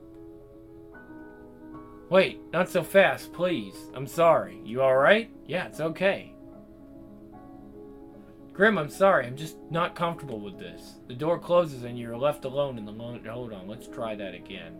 Wait, not so fast, please. I'm sorry. You alright? Yeah, it's okay. Grim, I'm sorry. I'm just not comfortable with this. The door closes and you're left alone in the moment. Hold on, let's try that again.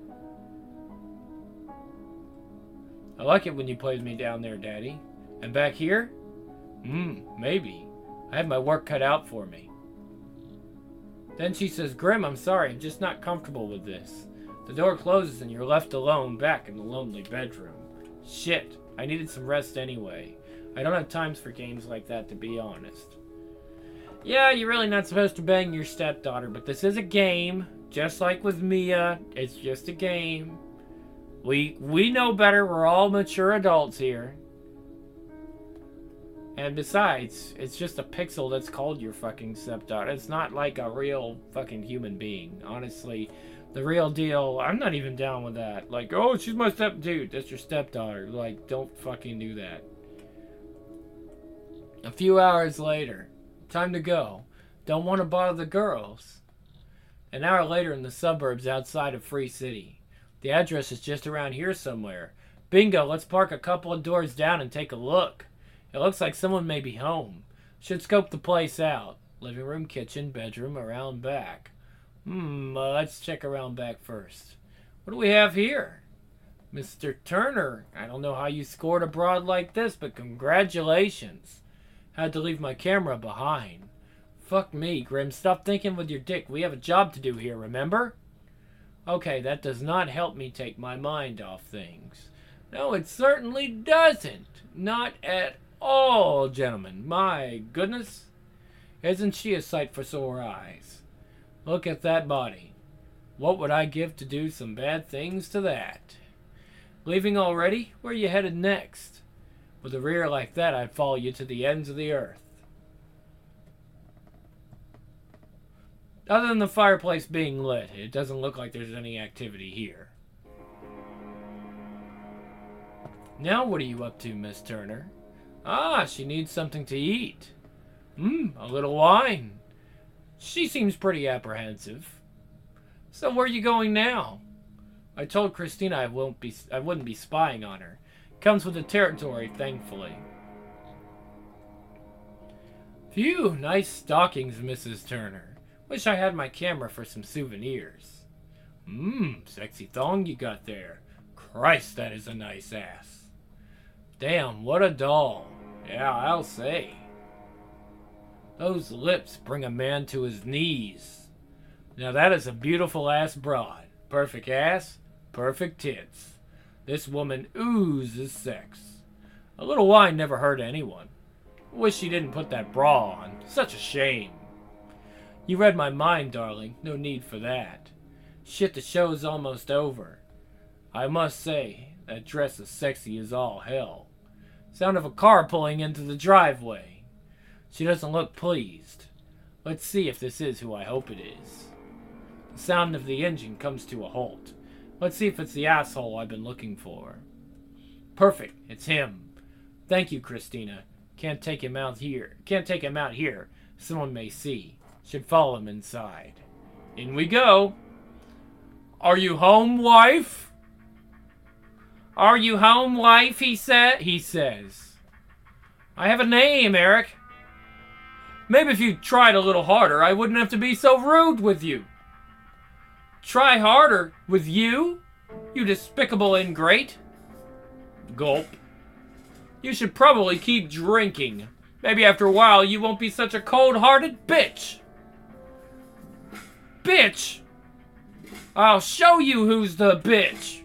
I like it when you play me down there, Daddy. And back here? Hmm, maybe. I have my work cut out for me. Then she says, Grim, I'm sorry. I'm just not comfortable with this. The door closes and you're left alone back in the lonely bedroom. Shit, I needed some rest anyway. I don't have times for games like that, to be honest. Yeah, you're really not supposed to bang your stepdaughter, but this is a game. Just like with Mia, it's just a game. We we know better. We're all mature adults here. And besides, it's just a pixel that's called your fucking stepdaughter. It's not like a real fucking human being. Honestly, the real deal, I'm not even down with that. Like, oh, she's my step... Dude, that's your stepdaughter. Like, don't fucking do that. A few hours later. Time to go. Don't want to bother the girls. An hour later in the suburbs outside of Free City. The address is just around here somewhere. Bingo, let's park a couple of doors down and take a look. It looks like someone may be home. Should scope the place out. Living room, kitchen, bedroom, around back. Hmm, uh, let's check around back first. What do we have here? Mister Turner, I don't know how you scored abroad like this, but congratulations. Had to leave my camera behind. Fuck me, Grim. Stop thinking with your dick. We have a job to do here, remember? Okay, that does not help me take my mind off things. No, it certainly doesn't. Not at all, gentlemen. My goodness. Isn't she a sight for sore eyes? Look at that body. What would I give to do some bad things to that? Leaving already? Where are you headed next? With a rear like that, I'd follow you to the ends of the earth. Other than the fireplace being lit, it doesn't look like there's any activity here. Now what are you up to, Miss Turner? Ah, she needs something to eat. Hmm, a little wine. She seems pretty apprehensive. So where are you going now? I told Christina I won't be I wouldn't be spying on her. Comes with the territory, thankfully. Phew, nice stockings, Missus Turner. Wish I had my camera for some souvenirs. Mmm, sexy thong you got there. Christ, that is a nice ass. Damn, what a doll. Yeah, I'll say. Those lips bring a man to his knees. Now that is a beautiful ass broad. Perfect ass, perfect tits. This woman oozes sex. A little wine never hurt anyone. Wish she didn't put that bra on. Such a shame. You read my mind, darling. No need for that. Shit, the show's almost over. I must say, that dress is sexy as all hell. Sound of a car pulling into the driveway. She doesn't look pleased. Let's see if this is who I hope it is. The sound of the engine comes to a halt. Let's see if it's the asshole I've been looking for. Perfect, it's him. Thank you, Christina. Can't take him out here. Can't take him out here. Someone may see. Should follow him inside. In we go. Are you home, wife? Are you home, wife? He said. He says. I have a name, Eric. Maybe if you tried a little harder, I wouldn't have to be so rude with you. Try harder with you? You despicable ingrate. Gulp. You should probably keep drinking. Maybe after a while you won't be such a cold-hearted bitch. Bitch! I'll show you who's the bitch.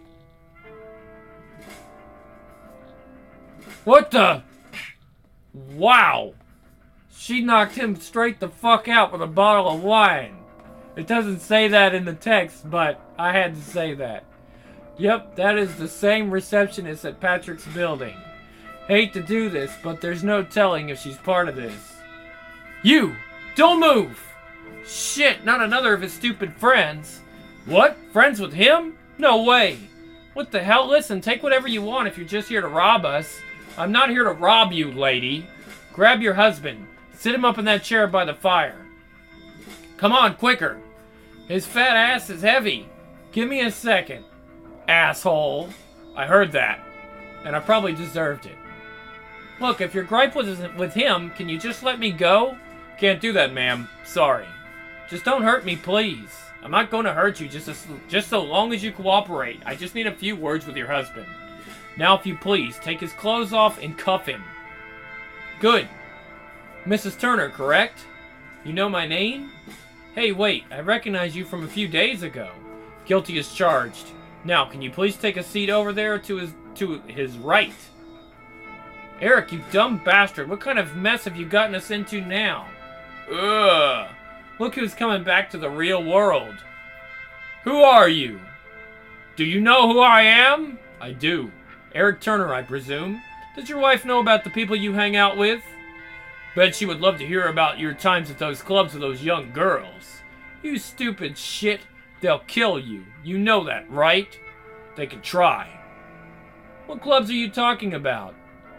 What the? Wow. She knocked him straight the fuck out with a bottle of wine. It doesn't say that in the text, but I had to say that. Yep, that is the same receptionist at Patrick's building. Hate to do this, but there's no telling if she's part of this. You! Don't move! Shit, not another of his stupid friends. What? Friends with him? No way. What the hell? Listen, take whatever you want if you're just here to rob us. I'm not here to rob you, lady. Grab your husband. Sit him up in that chair by the fire. Come on, quicker. His fat ass is heavy. Give me a second. Asshole. I heard that. And I probably deserved it. Look, if your gripe was with him, can you just let me go? Can't do that, ma'am. Sorry. Just don't hurt me, please. I'm not going to hurt you just, as, just so long as you cooperate. I just need a few words with your husband. Now, if you please, take his clothes off and cuff him. Good. Missus Turner, correct? You know my name? Hey, wait. I recognize you from a few days ago. Guilty as charged. Now, can you please take a seat over there to his to his right? Eric, you dumb bastard. What kind of mess have you gotten us into now? Ugh. Look who's coming back to the real world. Who are you? Do you know who I am? I do. Eric Turner, I presume. Does your wife know about the people you hang out with? Bet she would love to hear about your times at those clubs with those young girls. You stupid shit. They'll kill you. You know that, right? They could try. What clubs are you talking about?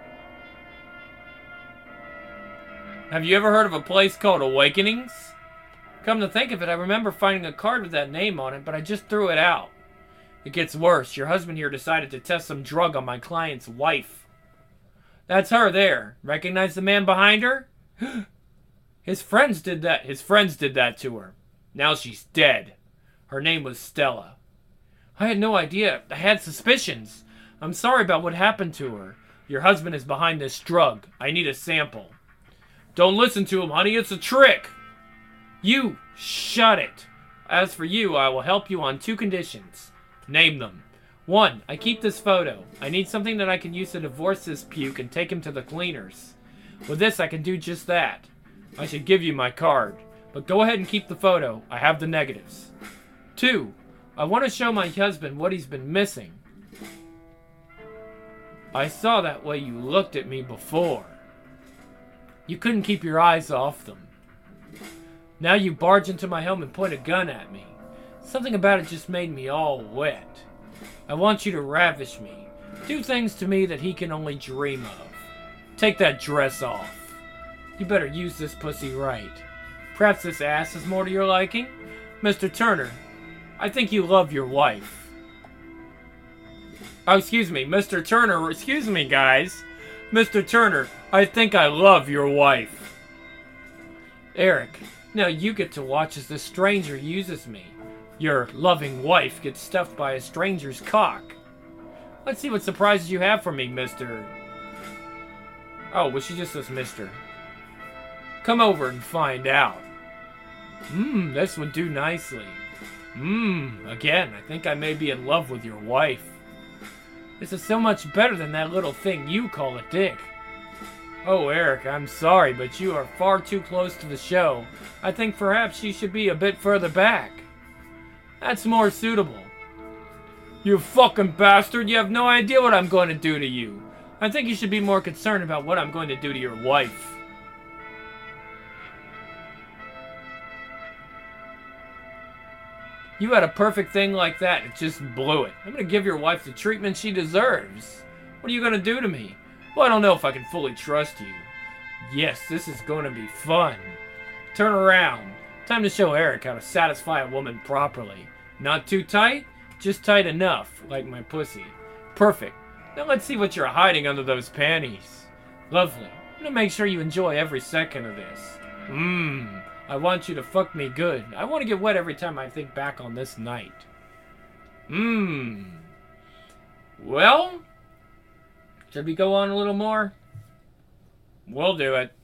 Have you ever heard of a place called Awakenings? Come to think of it, I remember finding a card with that name on it, but I just threw it out. It gets worse. Your husband here decided to test some drug on my client's wife. That's her there. Recognize the man behind her? His friends did that. His friends did that to her. Now she's dead. Her name was Stella. I had no idea. I had suspicions. I'm sorry about what happened to her. Your husband is behind this drug. I need a sample. Don't listen to him, honey. It's a trick. You, shut it. As for you, I will help you on two conditions. Name them. One, I keep this photo. I need something that I can use to divorce this puke and take him to the cleaners. With this, I can do just that. I should give you my card. But go ahead and keep the photo. I have the negatives. Two, I want to show my husband what he's been missing. I saw that way you looked at me before. You couldn't keep your eyes off them. Now you barge into my home and point a gun at me. Something about it just made me all wet. I want you to ravish me. Do things to me that he can only dream of. Take that dress off. You better use this pussy right. Perhaps this ass is more to your liking? Mister Turner, I think you love your wife. Oh, excuse me, Mister Turner, excuse me, guys. Mister Turner, I think I love your wife. Eric, now you get to watch as this stranger uses me. Your loving wife gets stuffed by a stranger's cock. Let's see what surprises you have for me, Mister Oh, well, she just says Mister Come over and find out. Mmm, this would do nicely. Mmm, again, I think I may be in love with your wife. This is so much better than that little thing you call a dick. Oh, Eric, I'm sorry, but you are far too close to the show. I think perhaps you should be a bit further back. That's more suitable. You fucking bastard, you have no idea what I'm going to do to you. I think you should be more concerned about what I'm going to do to your wife. You had a perfect thing like that. It just blew it. I'm gonna give your wife the treatment she deserves. What are you gonna do to me? Well, I don't know if I can fully trust you. Yes, this is gonna be fun. Turn around. Time to show Eric how to satisfy a woman properly. Not too tight, just tight enough, like my pussy. Perfect. Now let's see what you're hiding under those panties. Lovely. I'm gonna make sure you enjoy every second of this. Mmm. I want you to fuck me good. I want to get wet every time I think back on this night. Mmm. Well, should we go on a little more? We'll do it.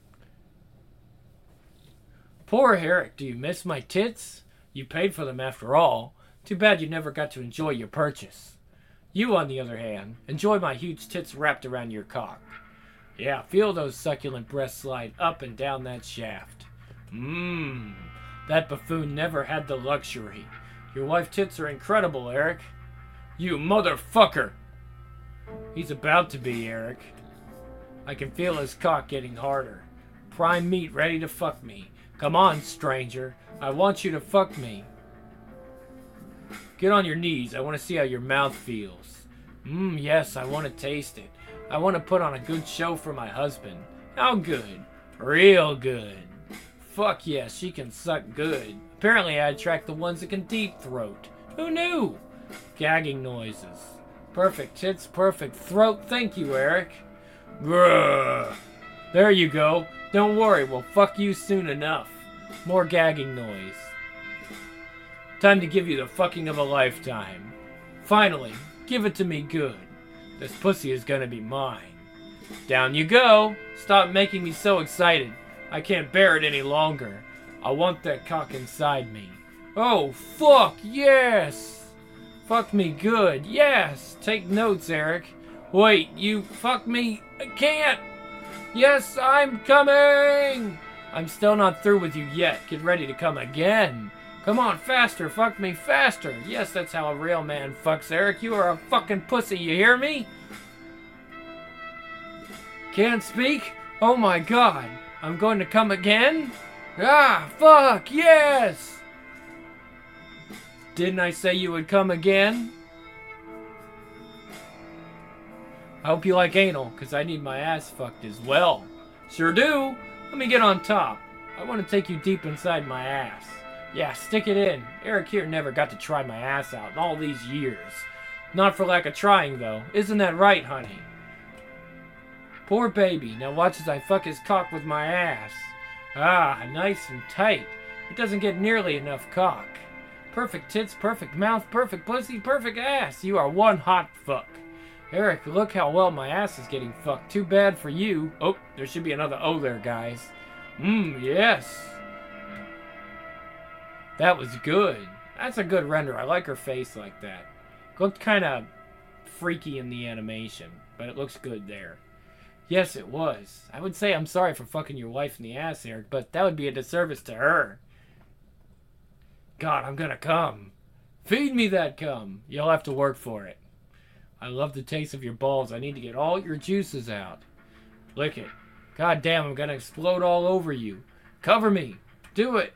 Poor Eric, do you miss my tits? You paid for them after all. Too bad you never got to enjoy your purchase. You, on the other hand, enjoy my huge tits wrapped around your cock. Yeah, feel those succulent breasts slide up and down that shaft. Mmm, that buffoon never had the luxury. Your wife's tits are incredible, Eric. You motherfucker! He's about to be, Eric. I can feel his cock getting harder. Prime meat ready to fuck me. Come on, stranger. I want you to fuck me. Get on your knees. I want to see how your mouth feels. Mmm, yes, I want to taste it. I want to put on a good show for my husband. How good? Real good. Fuck yes, she can suck good. Apparently I attract the ones that can deep throat. Who knew? Gagging noises. Perfect tits, perfect throat. Thank you, Eric. Grrr. There you go. Don't worry, we'll fuck you soon enough. More gagging noise. Time to give you the fucking of a lifetime. Finally, give it to me good. This pussy is gonna be mine. Down you go. Stop making me so excited. I can't bear it any longer. I want that cock inside me. Oh, fuck, yes! Fuck me good, yes! Take notes, Eric. Wait, you fuck me? I can't! Yes, I'm coming! I'm still not through with you yet. Get ready to come again. Come on, faster, fuck me faster. Yes, that's how a real man fucks, Eric. You are a fucking pussy, you hear me? Can't speak? Oh my god. I'm going to come again? Ah, fuck, yes! Didn't I say you would come again? I hope you like anal, because I need my ass fucked as well. Sure do. Let me get on top. I want to take you deep inside my ass. Yeah, stick it in. Eric here never got to try my ass out in all these years. Not for lack of trying, though. Isn't that right, honey? Poor baby. Now watch as I fuck his cock with my ass. Ah, nice and tight. It doesn't get nearly enough cock. Perfect tits, perfect mouth, perfect pussy, perfect ass. You are one hot fuck. Eric, look how well my ass is getting fucked. Too bad for you. Oh, there should be another O there, guys. Mmm, yes. That was good. That's a good render. I like her face like that. Looked kind of freaky in the animation, but it looks good there. Yes, it was. I would say I'm sorry for fucking your wife in the ass, Eric, but that would be a disservice to her. God, I'm gonna come. Feed me that cum. You'll have to work for it. I love the taste of your balls. I need to get all your juices out. Lick it. God damn, I'm gonna explode all over you. Cover me. Do it.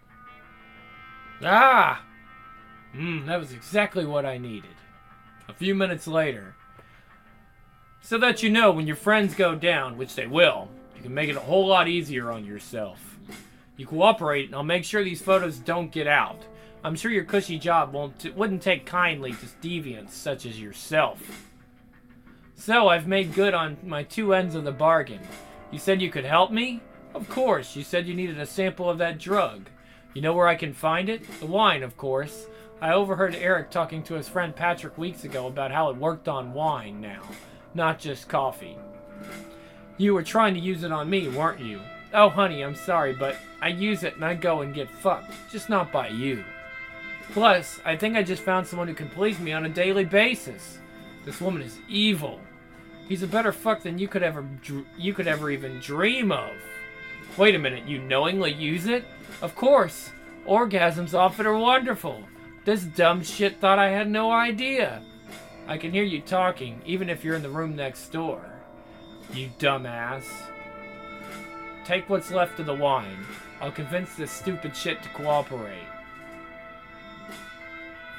Ah! Mmm, that was exactly what I needed. A few minutes later. So that you know, when your friends go down, which they will, you can make it a whole lot easier on yourself. You cooperate, and I'll make sure these photos don't get out. I'm sure your cushy job won't t wouldn't take kindly to deviants such as yourself. So, I've made good on my two ends of the bargain. You said you could help me? Of course, you said you needed a sample of that drug. You know where I can find it? The wine, of course. I overheard Eric talking to his friend Patrick weeks ago about how it worked on wine now, not just coffee. You were trying to use it on me, weren't you? Oh, honey, I'm sorry, but I use it and I go and get fucked, just not by you. Plus, I think I just found someone who can please me on a daily basis. This woman is evil. He's a better fuck than you could ever you could ever even dream of. Wait a minute, you knowingly use it? Of course. Orgasms often are wonderful. This dumb shit thought I had no idea. I can hear you talking, even if you're in the room next door. You dumbass. Take what's left of the wine. I'll convince this stupid shit to cooperate.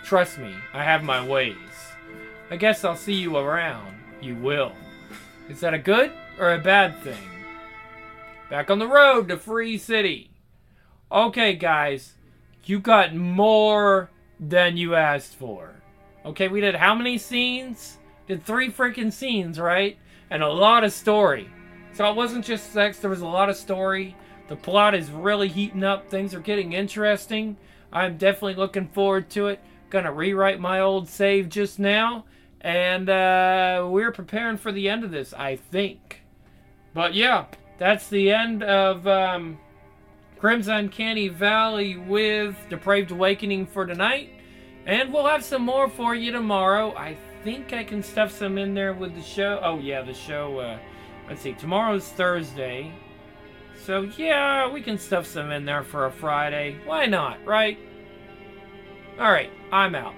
Trust me, I have my ways. I guess I'll see you around. You will. Is that a good or a bad thing? Back on the road to Free City. Okay, guys. You got more than you asked for. Okay, we did how many scenes? Did three freaking scenes, right? And a lot of story. So it wasn't just sex, there was a lot of story. The plot is really heating up. Things are getting interesting. I'm definitely looking forward to it. Gonna rewrite my old save just now. And uh, we're preparing for the end of this, I think. But yeah, that's the end of um, Crimson Uncanny Valley with Depraved Awakening for tonight. And we'll have some more for you tomorrow. I think I can stuff some in there with the show. Oh yeah, the show, uh, let's see, tomorrow's Thursday. So yeah, we can stuff some in there for a Friday. Why not, right? Alright, I'm out.